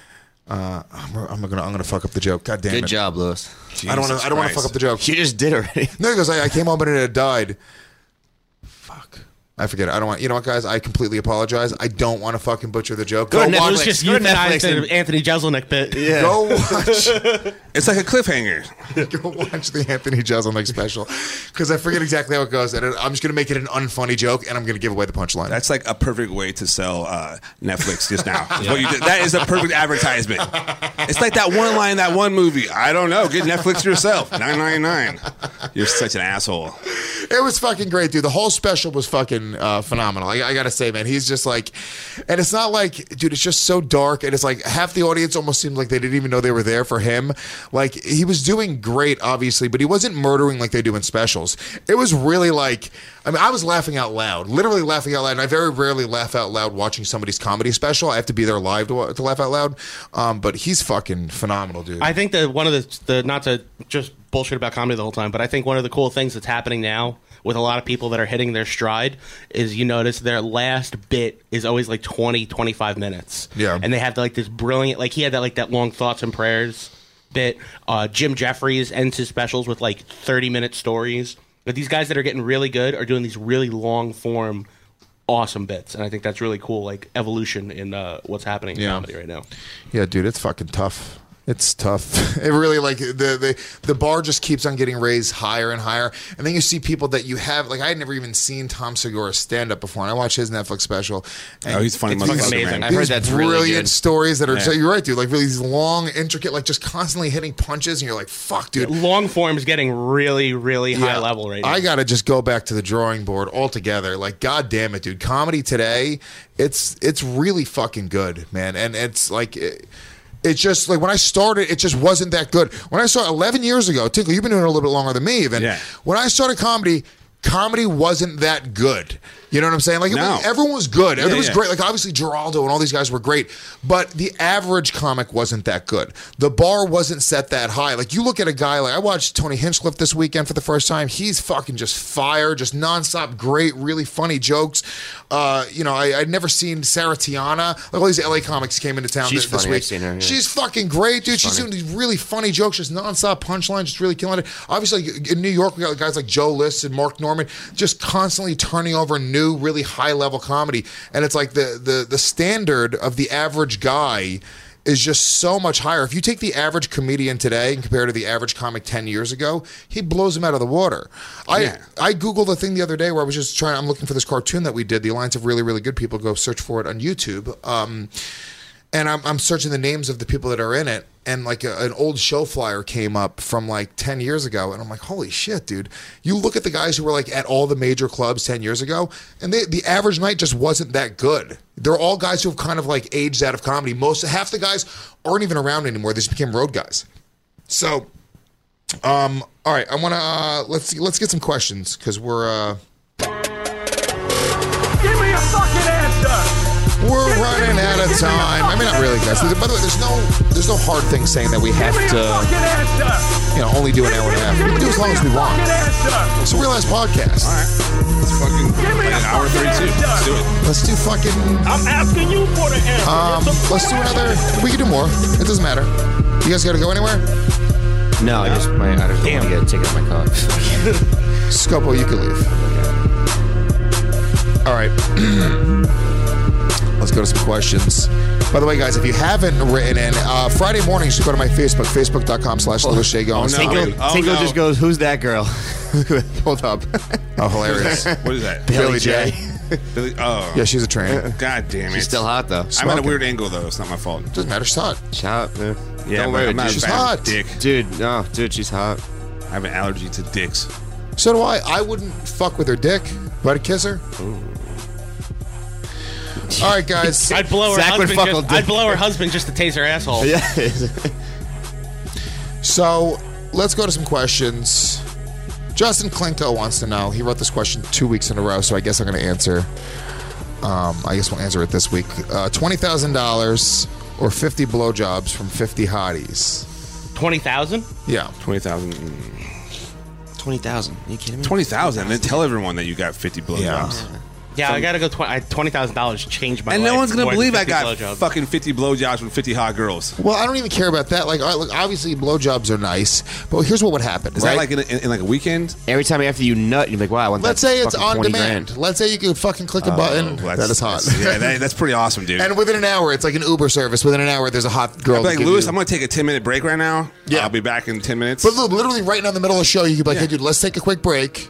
I'm gonna fuck up the joke. God damn it. Good job, Lewis. I don't want to fuck up the joke. You just did already. No, he goes, I came home and it had died. Fuck. I forget it. I don't want. You know what, guys? I completely apologize. I don't want to fucking butcher the joke. It was just euthanized the Anthony Jeselnik bit. Yeah. Go watch. It's like a cliffhanger. Go watch the Anthony Jeselnik special because I forget exactly how it goes, and I'm just gonna make it an unfunny joke, and I'm gonna give away the punchline. That's like a perfect way to sell Netflix just now. What you did. That is a perfect advertisement. It's like that one line in that one movie. I don't know. Get Netflix yourself. $9.99. You're such an asshole. It was fucking great, dude. The whole special was fucking phenomenal. I gotta say, man, he's just like, and it's not like, dude, it's just so dark, and it's like half the audience almost seemed like they didn't even know they were there for him. Like, he was doing great, obviously, but he wasn't murdering like they do in specials. It was really like, I mean, I was laughing out loud, literally laughing out loud, and I very rarely laugh out loud watching somebody's comedy special. I have to be there live to laugh out loud, but he's fucking phenomenal, dude. I think that one of the not to just bullshit about comedy the whole time, but I think one of the cool things that's happening now with a lot of people that are hitting their stride is you notice their last bit is always like 20, 25 minutes. Yeah. And they have like this brilliant, like he had that long thoughts and prayers bit. Jim Jeffries ends his specials with like 30-minute stories. But these guys that are getting really good are doing these really long form, awesome bits. And I think that's really cool, like evolution in what's happening in comedy right now. Yeah, dude, it's fucking tough. It's tough. It really, like, the bar just keeps on getting raised higher and higher. And then you see people that you have, like, I had never even seen Tom Segura stand up before. And I watched his Netflix special. And he's funny. It's amazing. I heard that's really brilliant good. stories that are, Yeah. you're right, dude, like really these long, intricate, like just constantly hitting punches. And you're like, fuck, dude. Long form is getting really, really high level right now. I got to just go back to the drawing board altogether. Like, God damn it, dude. Comedy today, it's really fucking good, man. And it's like... It's just like when I started, it just wasn't that good. When I started 11 years ago, Tinkle, you've been doing it a little bit longer than me even. Yeah. When I started comedy wasn't that good. You know what I'm saying? Like, No. everyone was good. Everyone was yeah. great. Like, obviously, Geraldo and all these guys were great. But the average comic wasn't that good. The bar wasn't set that high. Like, you look at a guy, like, I watched Tony Hinchcliffe this weekend for the first time. He's fucking just fire, just nonstop great, really funny jokes. I'd never seen Sarah Tiana. Like, all these LA comics came into town She's this funny. week. I've seen her, yeah. She's fucking great, dude. She's doing these really funny jokes, just nonstop punchlines, just really killing it. Obviously, in New York, we got guys like Joe List and Mark Norman just constantly turning over new, really high-level comedy. And it's like the standard of the average guy is just so much higher. If you take the average comedian today and compare to the average comic 10 years ago, he blows him out of the water. I Googled a thing the other day where I was just I'm looking for this cartoon that we did, The Alliance of Really, Really Good People. Go search for it on YouTube. And I'm searching the names of the people that are in it, and like an old show flyer came up from like 10 years ago, and I'm like, holy shit, dude. You look at the guys who were like at all the major clubs 10 years ago, and the average night just wasn't that good. They're all guys who have kind of like aged out of comedy. Half the guys aren't even around anymore. They just became road guys. So, all right, I want to let's get some questions because we're Give me a fucking answer. We're running out of time. I mean, not really, guys. By the way, there's no hard thing saying that we have to, only do an hour and a half. We can do as long as we want. It's a Real Ass Podcast. All right. Let's fucking like an hour 32. Let's do it. Let's do fucking. I'm asking you for the answer. Let's do another. We can do more. It doesn't matter. You guys got to go anywhere? No, I just don't want to get a ticket on my car. Scopo, you can leave. All right. Let's go to some questions. By the way, guys, if you haven't written in, Friday mornings, just go to my Facebook, facebook.com/Louis J. Gomez. Tinko just goes, who's that girl? Hold up. Oh, hilarious. What is that? Billy J. Oh. Yeah, she's a trainer. God damn it. She's still hot, though. I'm at a weird angle, though. It's not my fault. Doesn't matter. She's hot. She's hot, man. Yeah, Don't worry, I'm not she's a fan hot. of dick. Dude, she's hot. I have an allergy to dicks. So do I. I wouldn't fuck with her dick, but I'd kiss her. Ooh. All right, guys. I'd blow her husband just to tase her asshole. Yeah. So let's go to some questions. Justin Klinko wants to know. He wrote this question 2 weeks in a row, so I guess I'm going to answer. I guess we'll answer it this week. $20,000 or 50 blowjobs from 50 hotties. 20,000? Yeah, 20,000. 20,000. Are you kidding me? 20,000. Then tell everyone that you got 50 blowjobs. Yeah, I gotta go. $20,000 changed my life. And no one's gonna more than believe I 50 got blowjobs. fucking 50 blowjobs from 50 hot girls. Well, I don't even care about that. Like, look, obviously, blowjobs are nice, but here's what would happen. Is right? that like in like a weekend? Every time after you nut, you're like, wow, I want Let's that say it's fucking on 20 demand. grand. Let's say you can fucking click a button. That is hot. That's pretty awesome, dude. And within an hour, it's like an Uber service. Within an hour, there's a hot girl. I'd be like, to give Louis, you. I'm gonna take a 10-minute break right now. Yeah. I'll be back in 10 minutes. But literally, right now in the middle of the show, you could be like, hey, dude, let's take a quick break.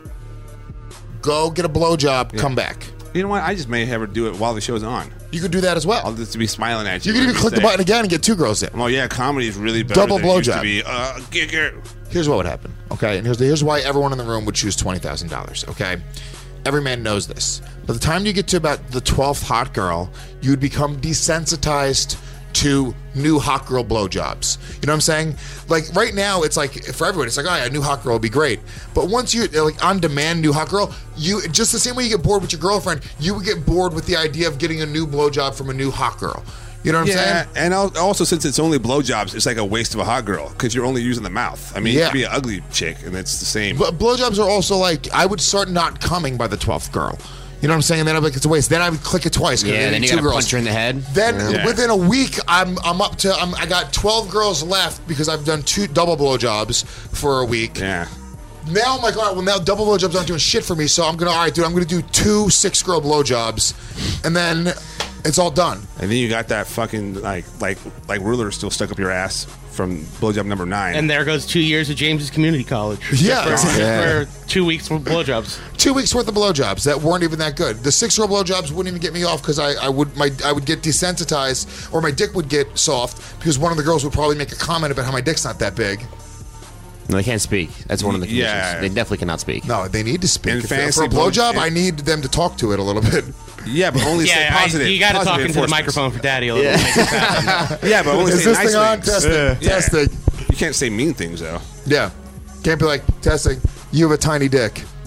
Go get a blowjob. Come back. You know what? I just may have her do it while the show's on. You could do that as well. I'll just be smiling at you. You could even click the button again and get 2 girls in. Oh yeah, comedy is really better Double than it used to blowjob. be. Here's what would happen, okay? And here's why everyone in the room would choose $20,000, okay? Every man knows this. By the time you get to about the 12th hot girl, you'd become desensitized to new hot girl blowjobs. You know what I'm saying? Like right now, it's like for everyone, it's like, oh yeah, a new hot girl would be great. But once you like on demand new hot girl, you just the same way you get bored with your girlfriend, you would get bored with the idea of getting a new blowjob from a new hot girl. You know what I'm saying? And also since it's only blowjobs, it's like a waste of a hot girl because you're only using the mouth. I mean, you could be an ugly chick, and it's the same. But blowjobs are also like I would start not coming by the 12th girl. You know what I'm saying? And then I'm like, it's a waste. Then I would click it twice. Yeah, then you gotta punch her in the head. Then within a week, I got 12 girls left because I've done 2 double blowjobs for a week. Yeah. Now I'm like, all right, well now double blowjobs aren't doing shit for me, so I'm gonna do 2 6-girl blowjobs, and then it's all done. And then you got that fucking like ruler still stuck up your ass from blowjob number 9. And there goes 2 years of James's community college. Yeah. For 2 weeks for blowjobs. 2 weeks worth of blowjobs that weren't even that good. The 6-girl blowjobs wouldn't even get me off because I would get desensitized or my dick would get soft because one of the girls would probably make a comment about how my dick's not that big. No, they can't speak. That's one of the conditions. Yeah. They definitely cannot speak. No, they need to speak. In For fantasy a blowjob, I need them to talk to it a little bit. Yeah, but only say positive. You got to talk positive into the enforcements. microphone for Daddy a little bit. Make this happen. Yeah, but only Is say this nice thing on? things. Testing. Testing. You can't say mean things though. Yeah. Can't be like, testing, you have a tiny dick.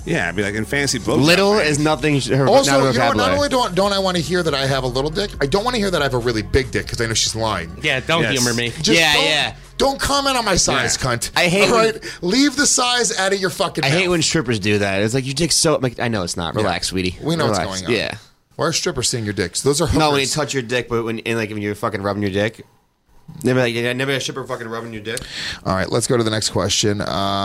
Yeah, I'd be like in fancy book. Little is nothing. Her Also, not her you know what, not vocabulary. only don't I want to hear that I have a little dick, I don't want to hear that I have a really big dick because I know she's lying. Yeah, don't Yes. humor me. Just don't comment on my size, Yeah. cunt. I hate All when- right, leave the size out of your fucking I mouth. hate when strippers do that. It's like your dick's so. I'm like, I know it's not. Relax, sweetie. We know Relax. what's going on. Yeah. Why are strippers seeing your dicks? Those are hookers. No, when you touch your dick, but when you're fucking rubbing your dick. Never a stripper fucking rubbing your dick. All right, let's go to the next question.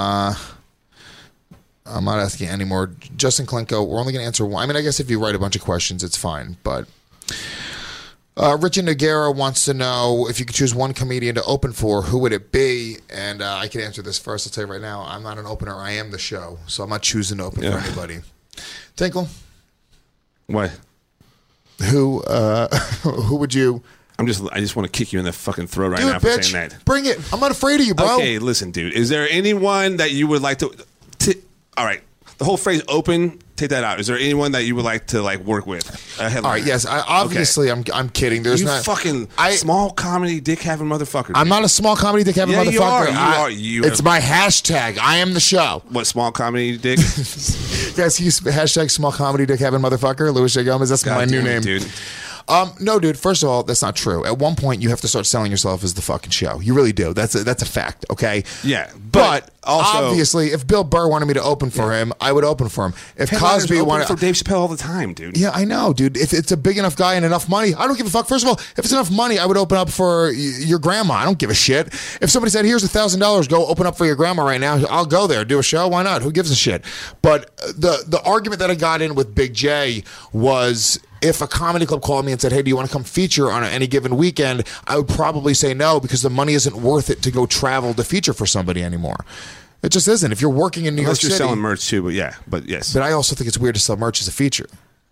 I'm not asking any more. Justin Klenko, we're only going to answer one. I mean, I guess if you write a bunch of questions, it's fine. But Richard Noguera wants to know if you could choose one comedian to open for, who would it be? And I can answer this first. I'll tell you right now, I'm not an opener. I am the show. So I'm not choosing to open for anybody. Tinkle? What? Who would you... I just want to kick you in the fucking throat right Do it, now for bitch. saying that. Bring it. I'm not afraid of you, bro. Okay, listen, dude. Is there anyone that you would like to all right. The whole phrase "open," take that out. Is there anyone that you would like to work with? All right. Yes. Obviously, I'm kidding. There's you not fucking small comedy dick having motherfucker. I'm not a small comedy dick having motherfucker. It's my hashtag. I am the show. What, small comedy dick? Guys, he's hashtag small comedy dick having motherfucker. Louis J. Gomez. That's my new name, dude. No, dude. First of all, that's not true. At one point, you have to start selling yourself as the fucking show. You really do. That's a fact. Okay. Yeah, but also, obviously, if Bill Burr wanted me to open for him, I would open for him. If Cosby wanted for Dave Chappelle all the time, dude. Yeah, I know, dude. If it's a big enough guy and enough money, I don't give a fuck. First of all, if it's enough money, I would open up for your grandma. I don't give a shit. If somebody said, "Here's $1,000, go open up for your grandma right now," I'll go there, do a show. Why not? Who gives a shit? But the argument that I got in with Big J was, if a comedy club called me and said, "Hey, do you want to come feature on any given weekend?" I would probably say no, because the money isn't worth it to go travel to feature for somebody anymore. It just isn't. If you're working in New York City, you're selling merch too, but yes. But I also think it's weird to sell merch as a feature.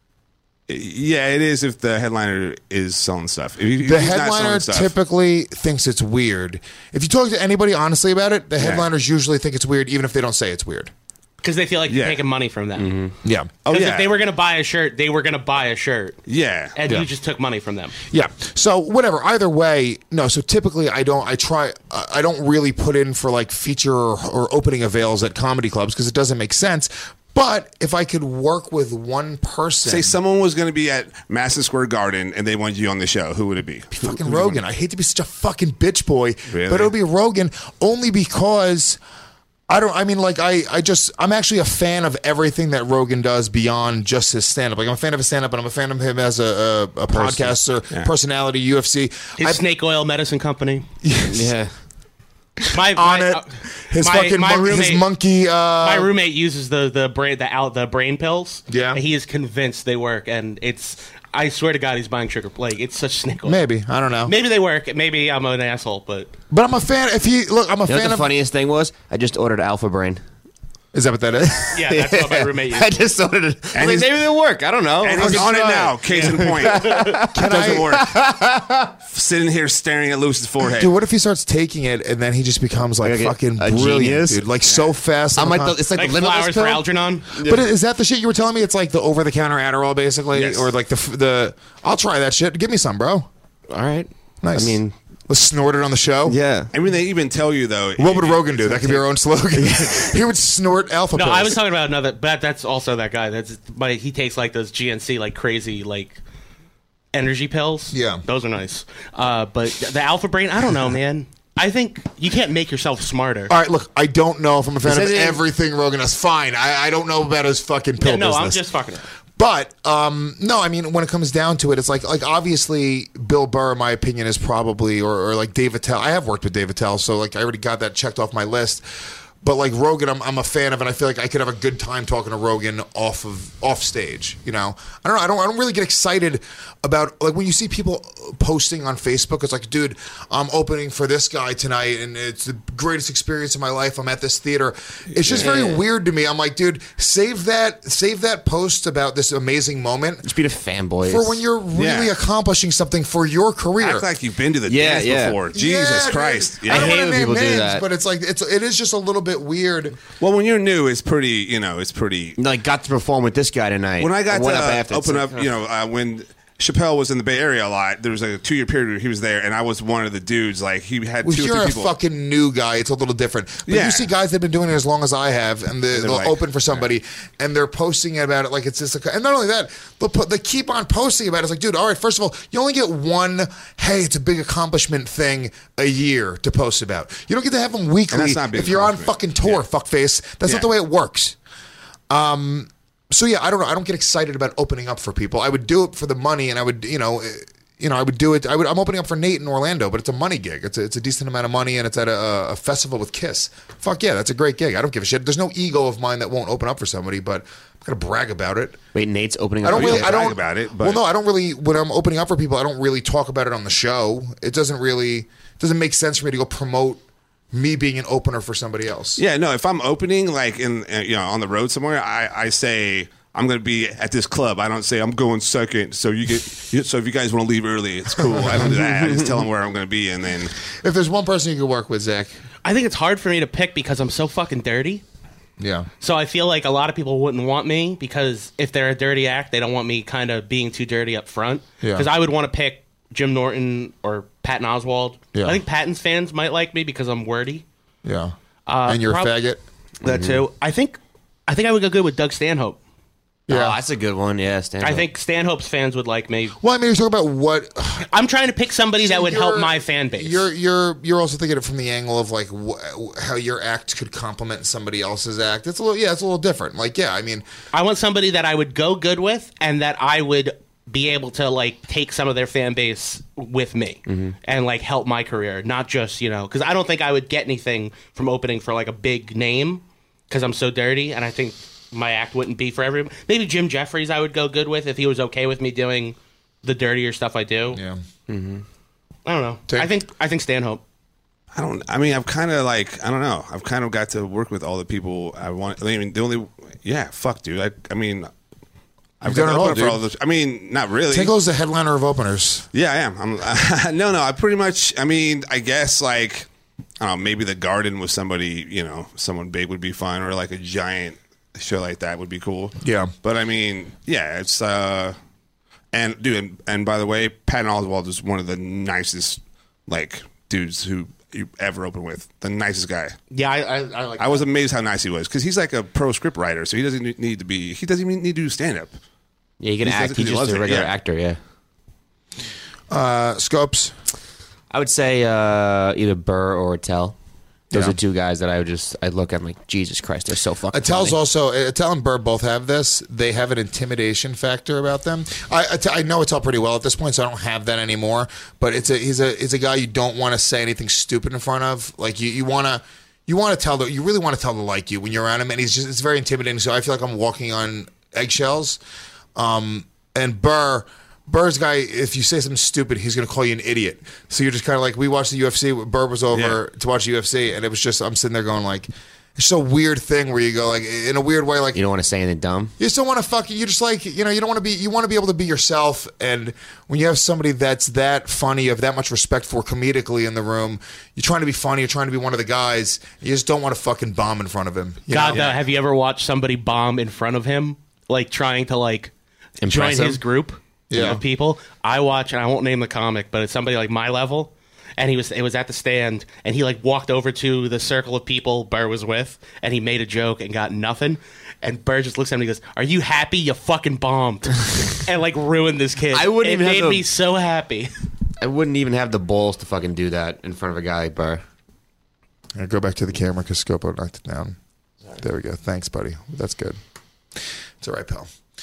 Yeah, it is if the headliner is selling stuff. The headliner typically thinks it's weird. If you talk to anybody honestly about it, the headliners usually think it's weird, even if they don't say it's weird. Because they feel like you're taking money from them. Mm-hmm. Yeah. Because if they were going to buy a shirt, they were going to buy a shirt. Yeah. And you just took money from them. Yeah. So whatever. Either way, no. So typically, I don't really put in for feature or opening avails at comedy clubs because it doesn't make sense. But if I could work with one person, say someone was going to be at Madison Square Garden and they wanted you on the show, who would it be? Fucking Rogan. I hate to be such a fucking bitch boy, really? But it would be Rogan only because. I'm actually a fan of everything that Rogan does beyond just his stand-up. I'm a fan of his stand-up, and I'm a fan of him as a podcaster, personality, UFC. His snake oil medicine company. Yes. Yeah. His monkey. My roommate uses the brain pills. Yeah. And he is convinced they work, and I swear to God, he's buying sugar. It's such snake oil. Maybe, I don't know. Maybe they work. Maybe I'm an asshole, but I'm a fan. I'm a You know fan what the of. funniest thing was? I just ordered Alpha Brain. Is that what that is? Yeah, that's what my roommate uses. I just ordered it. Maybe they'll work. I don't know. And he's on it now. Case in point. Doesn't work. Sitting here staring at Lewis's forehead. Dude, what if he starts taking it and then he just becomes fucking a brilliant, genius? dude? So fast. It's like the limitless flowers pill. for Algernon. Yeah. But is that the shit you were telling me? It's like the over-the-counter Adderall, basically, yes. or the. I'll try that shit. Give me some, bro. All right. Nice. I mean, let's snort it on the show. Yeah. I mean, they even tell you though. What would Rogan do? That could be our own slogan. He would snort alpha pills. No, I was talking about another. But that's also that guy. He takes those GNC crazy energy pills. Yeah, those are nice. But the Alpha Brain, I don't know, man. I think you can't make yourself smarter. All right, look, I don't know if I'm a fan of everything Rogan does. Fine, I don't know about his fucking pill business. I'm just fucking it. But no, I mean, when it comes down to it, it's like obviously Bill Burr, in my opinion, is probably or Dave Attell. I have worked with Dave Attell, so I already got that checked off my list. But Rogan, I'm a fan of, and I feel like I could have a good time talking to Rogan off stage. I don't know. I don't really get excited about when you see people posting on Facebook. It's like, dude, I'm opening for this guy tonight, and it's the greatest experience of my life. I'm at this theater. It's just very weird to me. I'm like, dude, save that post about this amazing moment. Just be a fanboy For when you're really accomplishing something for your career. Act like you've been to the dance before. Jesus Christ! I don't hate want to when people name do names, that. but it is just a little bit weird. Well, when you're new, it's pretty. It's pretty. Got to perform with this guy tonight. When I got went up to after, open up, when Chappelle was in the Bay Area a lot. There was like a 2-year period where he was there, and I was one of the dudes. Like he had well, 2 or 3 you're people. a fucking new guy. It's a little different. But you see guys that have been doing it as long as I have, and they'll like, open for somebody, and they're posting about it like it's just and not only that, they keep on posting about it. It's like, dude, all right, first of all, you only get one, hey, it's a big accomplishment thing a year to post about. You don't get to have them weekly if you're on fucking tour, fuckface. That's not the way it works. So yeah, I don't know. I don't get excited about opening up for people. I would do it for the money, and I would, I would do it. I'm opening up for Nate in Orlando, but it's a money gig. It's a decent amount of money, and it's at a festival with Kiss. Fuck yeah, that's a great gig. I don't give a shit. There's no ego of mine that won't open up for somebody, but I'm gonna brag about it. Wait, Nate's opening up. I don't brag about it. But. Well, no, I don't really. When I'm opening up for people, I don't really talk about it on the show. It doesn't make sense for me to go promote me being an opener for somebody else. Yeah, no. If I'm opening like in on the road somewhere, I say I'm going to be at this club. I don't say I'm going second. So so if you guys want to leave early, it's cool. I don't do that. I just tell them where I'm going to be, and then if there's one person you could work with, Zach, I think it's hard for me to pick because I'm so fucking dirty. Yeah. So I feel like a lot of people wouldn't want me because if they're a dirty act, they don't want me kind of being too dirty up front. Yeah. Because I would want to pick Jim Norton or Patton Oswalt. Yeah. I think Patton's fans might like me because I'm wordy. Yeah. And you're a faggot. That too. I think I would go good with Doug Stanhope. Yeah, that's a good one. Yeah, Stanhope. I think Stanhope's fans would like me. Well, I mean, you're talking about what I'm trying to pick somebody that would help my fan base. You're also thinking it from the angle of like how your act could complement somebody else's act. It's a little different. Like, yeah, I mean, I want somebody that I would go good with, and that I would be able to like take some of their fan base with me and like help my career, not just because I don't think I would get anything from opening for like a big name because I'm so dirty, and I think my act wouldn't be for everyone. Maybe Jim Jeffries I would go good with if he was okay with me doing the dirtier stuff I do. Yeah. I don't know. I think Stanhope. I've kind of like, I don't know. I've kind of got to work with all the people I want. I mean, fuck, dude. I've done it all, dude. For all those. I mean, not really. Tinkle's the headliner of openers. Yeah, I am. No, I pretty much, I guess like, I don't know, maybe the Garden with somebody, someone big would be fun, or like a giant show like that would be cool. Yeah. But I mean, yeah, it's and dude, and by the way, Patton Oswalt is one of the nicest like dudes who you ever open with. The nicest guy. Yeah, I like. I was amazed how nice he was because he's like a pro script writer, so he doesn't even need to do stand up. Yeah, he can act. He's just a regular actor. Yeah. Scopes. I would say either Burr or Attell. Those are two guys that I'd look at like, Jesus Christ, they're so fucking Attell's funny. also, Attell and Burr both have this. They have an intimidation factor about them. I know Attell pretty well at this point, so I don't have that anymore. But he's a guy you don't want to say anything stupid in front of. Like you want to tell you really want to tell to like you when you're around him, and it's very intimidating. So I feel like I'm walking on eggshells. And Burr's guy, if you say something stupid, he's going to call you an idiot. So you're just kind of like, we watched the UFC. Burr was over to watch the UFC, and it was just, I'm sitting there going like, it's just a weird thing where you go like, in a weird way, like you don't want to say anything dumb. You still want to fucking, you just like, you don't want to be, you want to be able to be yourself. And when you have somebody that's that funny, you have that much respect for comedically in the room, you're trying to be funny, you're trying to be one of the guys, you just don't want to fucking bomb in front of him. Have you ever watched somebody bomb in front of him, like trying to like impress join him? His group? Of people I watch, and I won't name the comic, but it's somebody like my level, and it was at the stand, and he like walked over to the circle of people Burr was with, and he made a joke and got nothing, and Burr just looks at him and he goes, "Are you happy? You fucking bombed," and like ruined this kid. It made me so happy. I wouldn't even have the balls to fucking do that in front of a guy like Burr. I'll go back to the camera because Scopo knocked it down. There we go. Thanks, buddy. That's good. It's all right, pal.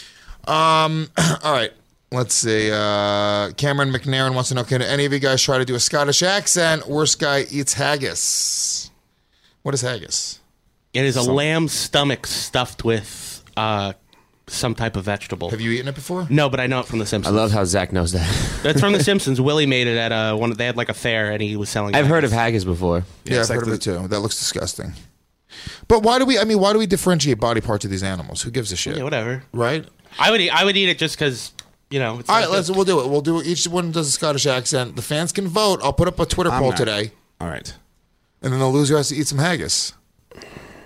All right. Let's see. Cameron McNairn wants to know, can any of you guys try to do a Scottish accent? Worst guy eats haggis. What is haggis? It is a lamb stomach stuffed with some type of vegetable. Have you eaten it before? No, but I know it from The Simpsons. I love how Zach knows that. That's from The Simpsons. Willie made it at one. They had like a fair, and he was selling. I've heard of haggis before. Yeah, I've heard of it too. That looks disgusting. But why do we differentiate body parts of these animals? Who gives a shit? Yeah, whatever. Right? I would eat it just because. It's all right, we'll do it. We'll do it. Each one does a Scottish accent. The fans can vote. I'll put up a Twitter poll today. All right. And then the loser has to eat some haggis.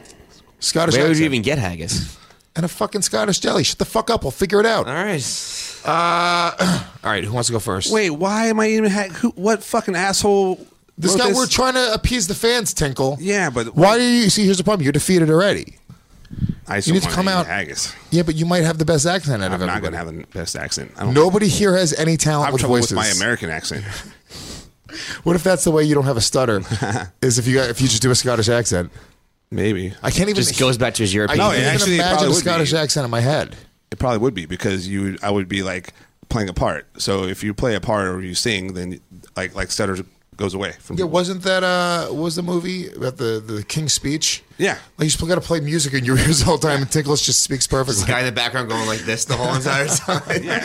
Scottish Where accent. would you even get haggis? And a fucking Scottish deli. Shut the fuck up. We'll figure it out. All right. All right, who wants to go first? Wait, why am I even? What fucking asshole? This guy. We're trying to appease the fans, Tinkle. Yeah, but why do you see? Here's the problem. You're defeated already. You need to come out. Haggis. Yeah, but you might have the best accent out of everybody. I'm not going to have the best accent. Nobody here has any talent with voices. With my American accent. What if that's the way you don't have a stutter? Is if you just do a Scottish accent? Maybe. I can't even. Just goes back to his European. I can't even imagine a Scottish accent in my head. It probably would be because I would be like playing a part. So if you play a part or you sing, then like stutter goes away from people. Wasn't that what was the movie about the King's Speech? Yeah. Like you just got to play music in your ears all the time, and Tinkles just speaks perfectly. This guy in the background going like this the whole entire time. Yeah.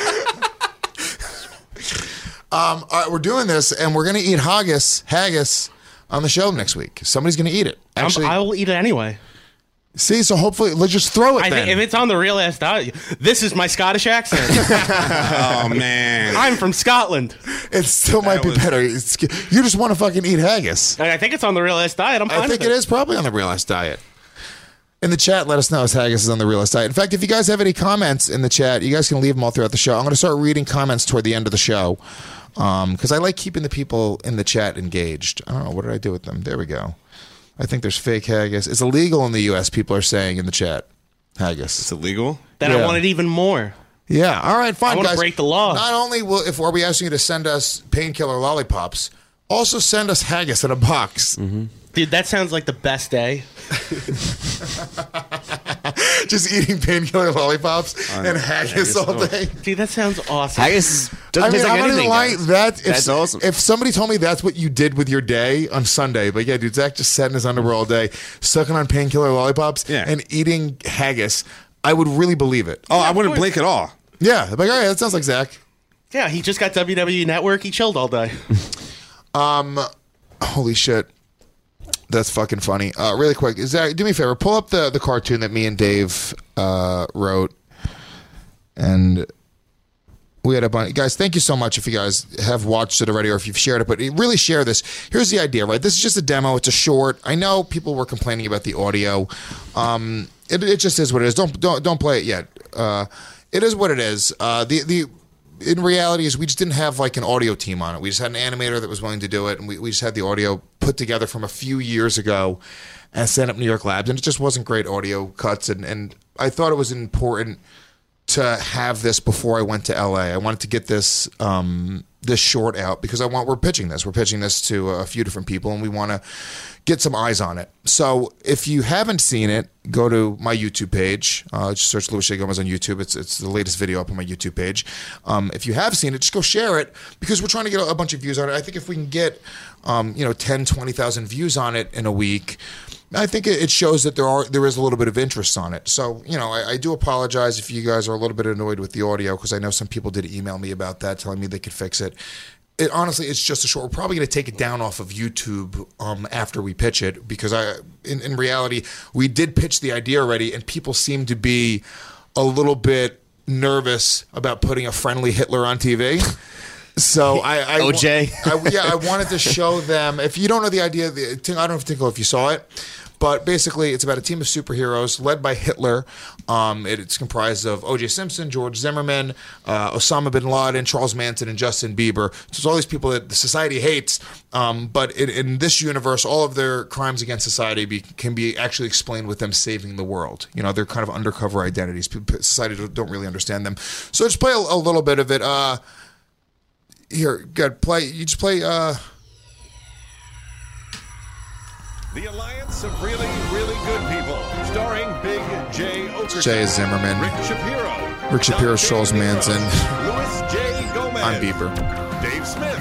All right, we're doing this, and we're gonna eat haggis on the show next week. Somebody's gonna eat it. Actually, I will eat it anyway. See, so hopefully, let's just throw it. I then. think if it's on the Real Ass Diet, this is my Scottish accent. Oh man, I'm from Scotland. It still might be better. You just want to fucking eat haggis. I think it's on the Real Ass Diet. I think it is probably on the Real Ass Diet. In the chat, let us know if haggis is on the Real Ass Diet. In fact, if you guys have any comments in the chat, you guys can leave them all throughout the show. I'm going to start reading comments toward the end of the show because I like keeping the people in the chat engaged. I don't know. What did I do with them? There we go. I think there's fake haggis. It's illegal in the U.S., people are saying in the chat. Haggis. It's illegal? Then I want it even more. Yeah. All right, fine, I want guys. to break the law. Not only are we asking you to send us painkiller lollipops, also send us haggis in a box. Mm-hmm. Dude, that sounds like the best day. Just eating painkiller lollipops and haggis all day. Dude, that sounds awesome. Haggis doesn't taste like I'm not anything. even lying. That's awesome. If somebody told me that's what you did with your day on Sunday, but yeah, dude, Zach just sat in his underwear all day, sucking on painkiller lollipops and eating haggis, I would really believe it. Oh, I wouldn't blink at all. Yeah, like, all right, that sounds like Zach. Yeah, he just got WWE Network. He chilled all day. Holy shit. That's fucking funny. Really quick, Zach, do me a favor. Pull up the cartoon that me and Dave wrote. And we had a bunch. Guys, thank you so much if you guys have watched it already or if you've shared it. But really share this. Here's the idea, right? This is just a demo. It's a short. I know people were complaining about the audio. It just is what it is. Don't play it yet. It is what it is. In reality is we just didn't have like an audio team on it. We just had an animator that was willing to do it, and we just had the audio put together from a few years ago and sent up New York Labs, and it just wasn't great audio cuts, and I thought it was important to have this before I went to LA. I wanted to get this this short out because we're pitching this. We're pitching this to a few different people, and we want to get some eyes on it. So if you haven't seen it, go to my YouTube page. Just search Luis J. Gomez on YouTube. It's the latest video up on my YouTube page. If you have seen it, just go share it because we're trying to get a bunch of views on it. I think if we can get 10, 20,000 views on it in a week, I think it shows that there is a little bit of interest on it. So, I do apologize if you guys are a little bit annoyed with the audio because I know some people did email me about that, telling me they could fix it. Honestly, it's just a short. We're probably going to take it down off of YouTube after we pitch it because in reality, we did pitch the idea already, and people seem to be a little bit nervous about putting a friendly Hitler on TV. So OJ. I wanted to show them. If you don't know the idea, I don't know if you saw it, but basically it's about a team of superheroes led by Hitler. It's comprised of O.J. Simpson, George Zimmerman, Osama bin Laden, Charles Manson, and Justin Bieber. So it's all these people that the society hates, but in this universe, all of their crimes against society can be actually explained with them saving the world. They're kind of undercover identities. Society don't really understand them. So just play a little bit of it. Here, good. Play. You just play. The Alliance of Really, Really Good People, starring Big J. Okerson, Jay Zimmerman, Rick Shapiro, Charles Manson, Luis J. Gomez, I'm Bieber, Dave Smith,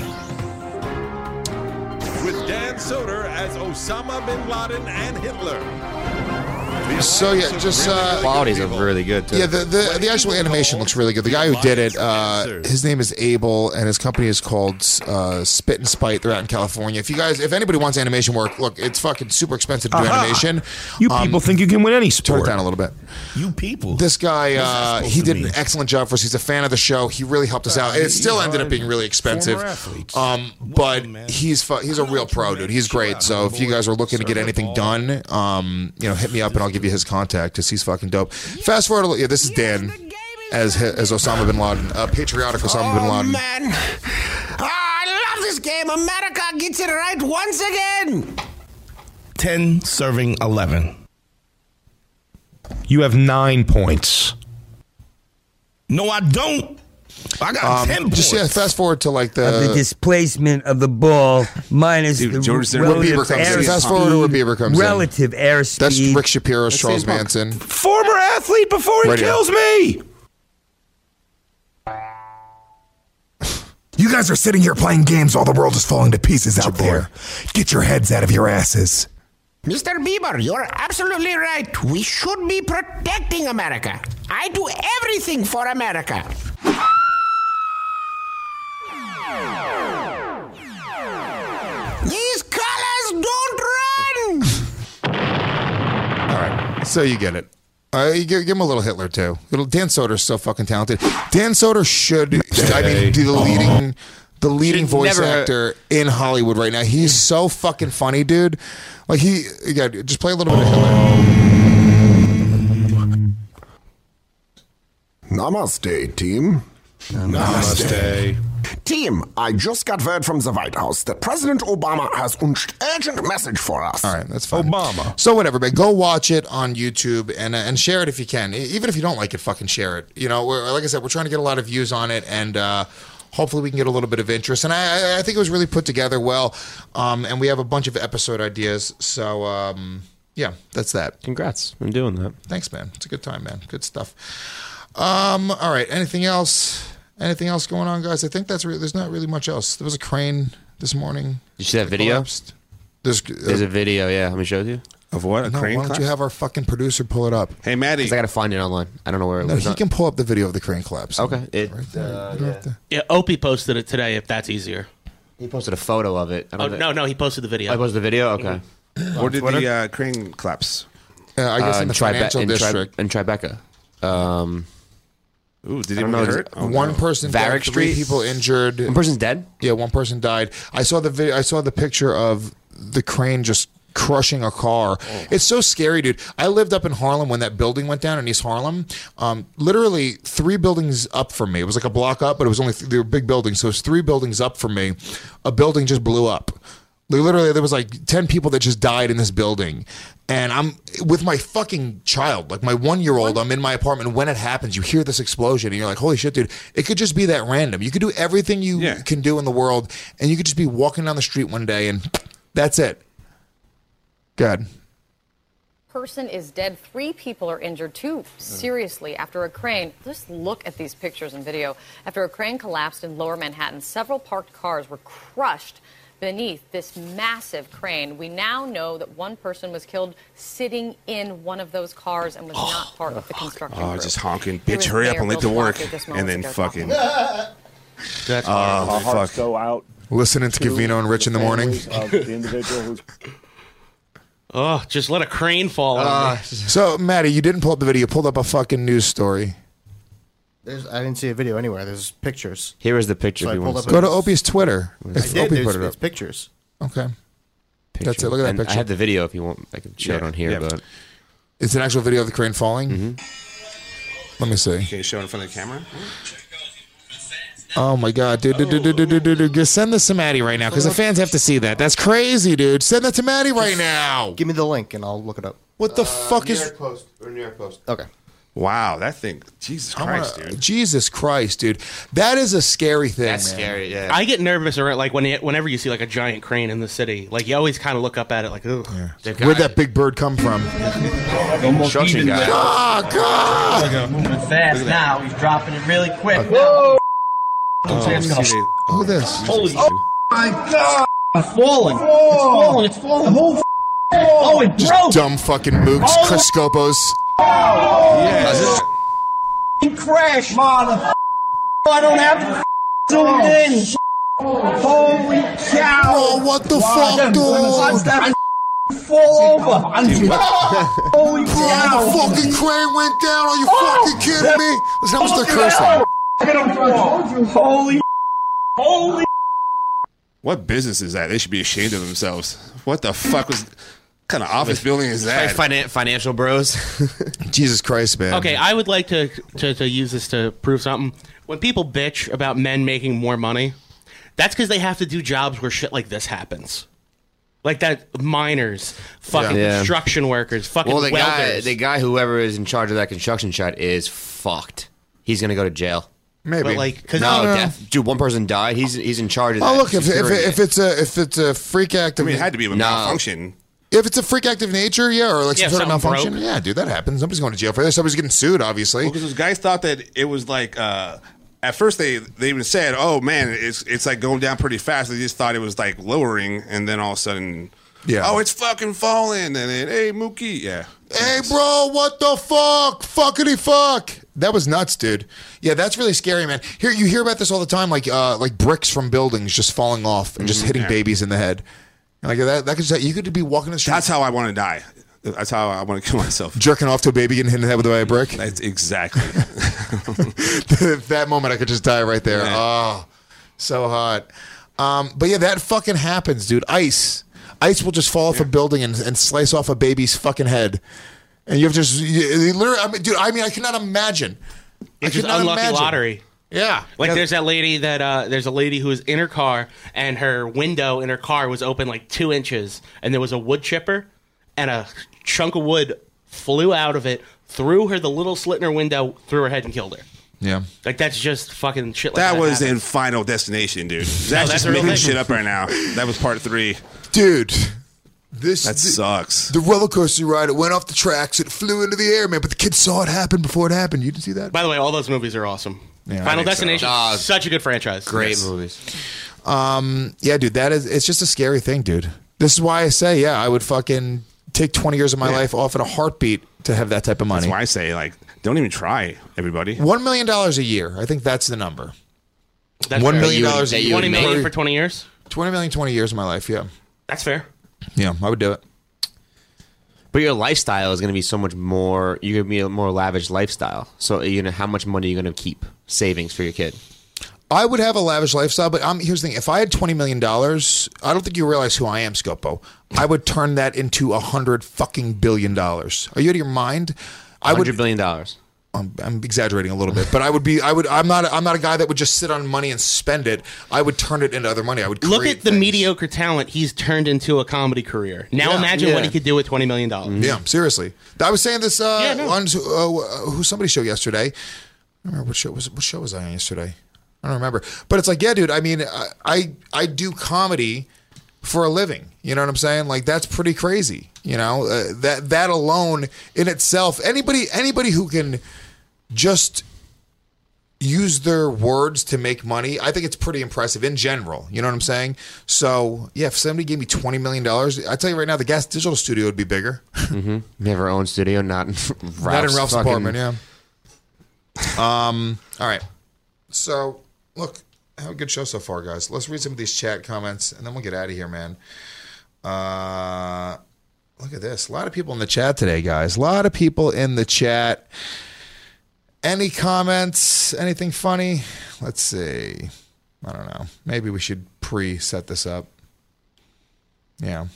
with Dan Soder as Osama bin Laden and Hitler. So yeah, just qualities are really good too. Yeah, the actual animation looks really good. The guy who did it, his name is Abel, and his company is called Spit and Spite. They're out in California. If anybody wants animation work, look, it's fucking super expensive to do animation. You people think you can win any sport? Turn it down a little bit. You people. This guy, he did an excellent job for us. He's a fan of the show. He really helped us out. It still ended up being really expensive, but he's a real pro, dude. He's great. So if you guys are looking to get anything done, hit me up and I'll give you his contact because he's fucking dope. Fast forward a little. Yeah, this is Dan. as Osama bin Laden, patriotic Osama bin Laden. Man. I love this game. America gets it right once again. 10 serving 11. You have 9 points. No, I don't. I got 10 points. Just fast forward to like the displacement of the ball minus the relative airspeed. Fast forward to where Bieber comes relative airspeed. That's Rick Shapiro's Charles Manson. Former athlete before he kills me. You guys are sitting here playing games while the world is falling to pieces out there. Get your heads out of your asses. Mr. Bieber, you're absolutely right. We should be protecting America. I do everything for America. These colors don't run! All right, so you get it. You give him a little Hitler, too. Dan Soder's so fucking talented. Dan Soder should, be the leading voice actor in Hollywood right now. He's so fucking funny, dude. Like, just play a little bit of Hitler. Namaste, team. Namaste. Team, I just got word from the White House that President Obama has an urgent message for us. All right, that's fine. Obama. So whatever, but go watch it on YouTube and share it if you can. Even if you don't like it, fucking share it. You know, like I said, we're trying to get a lot of views on it, and hopefully we can get a little bit of interest. And I think it was really put together well, and we have a bunch of episode ideas. So yeah, that's that. Congrats on doing that. Thanks, man. It's a good time, man. Good stuff. All right, anything else? Anything else going on, guys? I think there's not really much else. There was a crane this morning. Did you see that video? Collapsed. There's a video, yeah. Let me show you. Of what? A crane why don't you have our fucking producer pull it up? Hey, Maddie. I got to find it online. I don't know where it was. He can pull up the video of the crane collapse. Okay. Right there. Yeah, Opie posted it today, if that's easier. He posted a photo of it. No, he posted the video. I posted the video? Okay. Where did the crane collapse? I guess in the financial district. In Tribeca. Ooh, did anyone get hurt? One person died, 3 people injured. One person's dead? Yeah, one person died. I saw the video. I saw the picture of the crane just crushing a car. Oh. It's so scary, dude. I lived up in Harlem when that building went down in East Harlem. Literally 3 buildings up from me. It was like a block up, but it was only they were big buildings, so it was 3 buildings up from me. A building just blew up. Literally, there was like 10 people that just died in this building. And I'm with my fucking child, like my 1-year-old. I'm in my apartment. When it happens, you hear this explosion, and you're like, "Holy shit, dude!" It could just be that random. You could do everything you can do in the world, and you could just be walking down the street one day, and that's it. Good. Person is dead. 3 people are injured, 2 seriously after a crane. Just look at these pictures and video. After a crane collapsed in Lower Manhattan, several parked cars were crushed beneath this massive crane. We now know that one person was killed sitting in one of those cars and was not part of the construction group. Just honking. Bitch, hurry up and late to work. And then fucking... That's our fuck. hearts go out. Listening to Gavino and Rich in the morning. The individual who's... Just let a crane fall on me. So, Maddie, you didn't pull up the video. You pulled up a fucking news story. I didn't see a video anywhere. There's pictures. Here is the picture. So go to Opie's Twitter. If Opie put it up. It's pictures. Okay. That's it. Look at that picture. I had the video if you want. I can show it on here. But it's an actual video of the crane falling? Mm-hmm. Let me see. Can you show it in front of the camera? Oh, my God. Dude. Send this to Maddie right now, because the fans have to see that. That's crazy, dude. Send that to Maddie right now. Give me the link, and I'll look it up. What the fuck is... New York Post. Okay. Wow, that thing. Jesus Christ, dude. Jesus Christ, dude. That is a scary thing. That's man. scary, yeah. I get nervous around, like, whenever you see, like, a giant crane in the city. Like, you always kind of look up at it like, ugh. Yeah. Where'd that big bird come from? Construction guy. God! Moving fast now. He's dropping it really quick. Look at this. Holy my God. It's falling. It's falling. It's falling. The whole oh, it just broke. Dumb fucking mooks, Chris Scopos. Yeah. Crash, mother. I don't have to zoom in. Holy cow. Oh, what the fuck, dude? Fall over. Holy cow. The fucking crane went down. Are you fucking kidding me? Listen, how much they're cursing. Holy. What business is that? They should be ashamed of themselves. What the fuck was... kind of office building is that? Financial bros. Jesus Christ, man. Okay, I would like to use this to prove something. When people bitch about men making more money, that's because they have to do jobs where shit like this happens. Like that, miners, fucking construction workers, fucking welders. The guy, whoever is in charge of that construction site is fucked. He's going to go to jail. Maybe. But dude, one person died. He's in charge of that. Oh, look, if it's a freak act of... I mean, it had to be a malfunction. If it's a freak act of nature, or like some sort of malfunction, broke. yeah, dude, that happens. Somebody's going to jail for this. Somebody's getting sued, obviously. Because those guys thought that it was like... at first, they even said, "Oh man, it's like going down pretty fast." They just thought it was like lowering, and then all of a sudden, oh, it's fucking falling. And then, hey, Mookie, hey, bro, what the fuck, fuckity fuck. That was nuts, dude. Yeah, that's really scary, man. You hear about this all the time, like bricks from buildings just falling off and just hitting babies in the head. Like that could you could be walking the street. That's how I want to die. That's how I want to kill myself. Jerking off to a baby getting hit in the head with a brick? That's exactly. That moment, I could just die right there. Yeah. Oh, so hot. But yeah, that fucking happens, dude. Ice will just fall off a building and slice off a baby's fucking head. And you have literally, I cannot imagine. It's just unlucky lottery. Yeah. There's that lady there's a lady who was in her car and her window in her car was open like 2 inches and there was a wood chipper and a chunk of wood flew out of it, threw her the little slit in her window, threw her head and killed her. Yeah. Like, that's just fucking shit like that. That was happens. in Final Destination, dude. That's just making shit up right now. That was part 3. Dude. That sucks. The roller coaster ride, it went off the tracks, it flew into the air, man, but the kids saw it happen before it happened. You didn't see that? By the way, all those movies are awesome. Yeah, Final Destination, such a good franchise. Great movies. Yeah, dude, it's just a scary thing, dude. This is why I say, I would fucking take 20 years of my life off in a heartbeat to have that type of money. That's why I say, don't even try, everybody. $1 million a year. I think that's the number. That's $1 million a year. $20 million for 20 years? $20 million, 20 years of my life, yeah. That's fair. Yeah, I would do it. But your lifestyle is going to be so much more. You're going to be a more lavish lifestyle. So, how much money are you going to keep savings for your kid? I would have a lavish lifestyle, but here's the thing. If I had $20 million, I don't think you realize who I am, Scopo. I would turn that into $100 billion. Are you out of your mind? $100 billion. I'm exaggerating a little bit, but I'm not a guy that would just sit on money and spend it. I would turn it into other money. I would look at the mediocre talent he's turned into a comedy career. Now imagine what he could do with $20 million. Yeah, seriously. I was saying this on somebody's show yesterday. I don't remember what show was I on yesterday? I don't remember. But it's like, yeah, dude, I mean, I do comedy for a living. You know what I'm saying? Like, that's pretty crazy. You know, that alone in itself, anybody who can just use their words to make money, I think it's pretty impressive in general. You know what I'm saying? So, yeah, if somebody gave me $20 million, I tell you right now, the Gas Digital studio would be bigger. Mm-hmm. You have our own studio, not in Ralph's apartment, yeah. All right. So, look, have a good show so far, guys. Let's read some of these chat comments, and then we'll get out of here, man. Look at this. A lot of people in the chat today, guys. A lot of people in the chat. Any comments? Anything funny? Let's see. I don't know. Maybe we should pre-set this up. Yeah.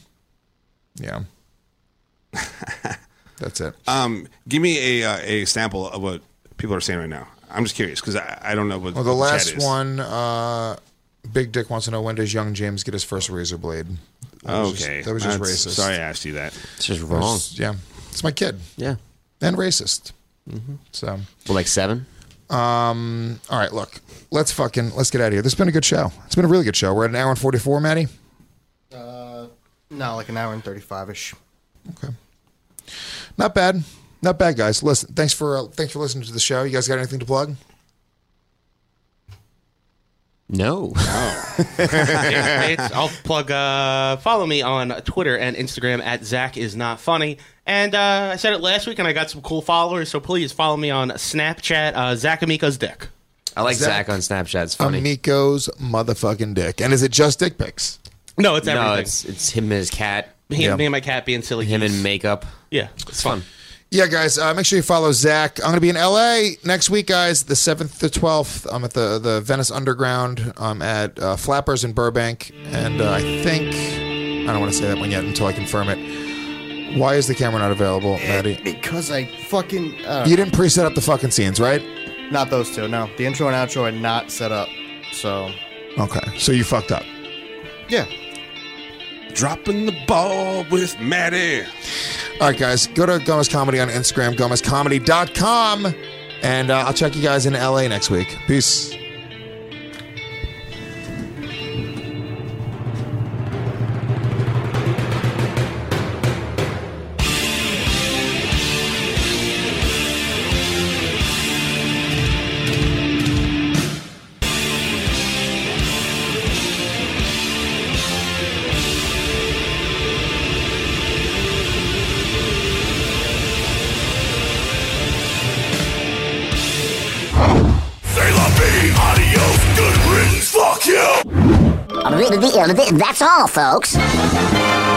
That's it. Give me a sample of what people are saying right now. I'm just curious because I don't know what the last chat is. One, Big Dick wants to know, when does young James get his first razor blade? That was just racist. Sorry I asked you that. It's just wrong. It's my kid. Yeah. And racist. Mm-hmm. So. Well, like 7? All right, look. Let's get out of here. This has been a good show. It's been a really good show. We're at an hour and 44, Maddie? No, like an hour and 35-ish. Okay. Not bad. Not bad, guys. Listen, thanks for listening to the show. You guys got anything to plug? No. I'll plug. Follow me on Twitter and Instagram at ZachIsNotFunny. And I said it last week, and I got some cool followers. So please follow me on Snapchat, Zach Amico's Dick. I like Zach on Snapchat. It's funny. Amico's motherfucking dick. And is it just dick pics? No, it's everything. No, it's him and his cat. Me and my cat being silly. Him in makeup. Yeah, it's fun. Yeah, guys, make sure you follow Zach. I'm going to be in L.A. next week, guys, the 7th to 12th. I'm at the Venice Underground. I'm at Flappers in Burbank. And I think, I don't want to say that one yet until I confirm it. Why is the camera not available, Maddie? Because I fucking... You didn't pre-set up the fucking scenes, right? Not those two, no. The intro and outro are not set up, so... Okay, so you fucked up. Yeah. Dropping the ball with Maddie. All right, guys, go to Gomez Comedy on Instagram, GomezComedy.com, and I'll check you guys in LA next week. Peace. That's all, folks.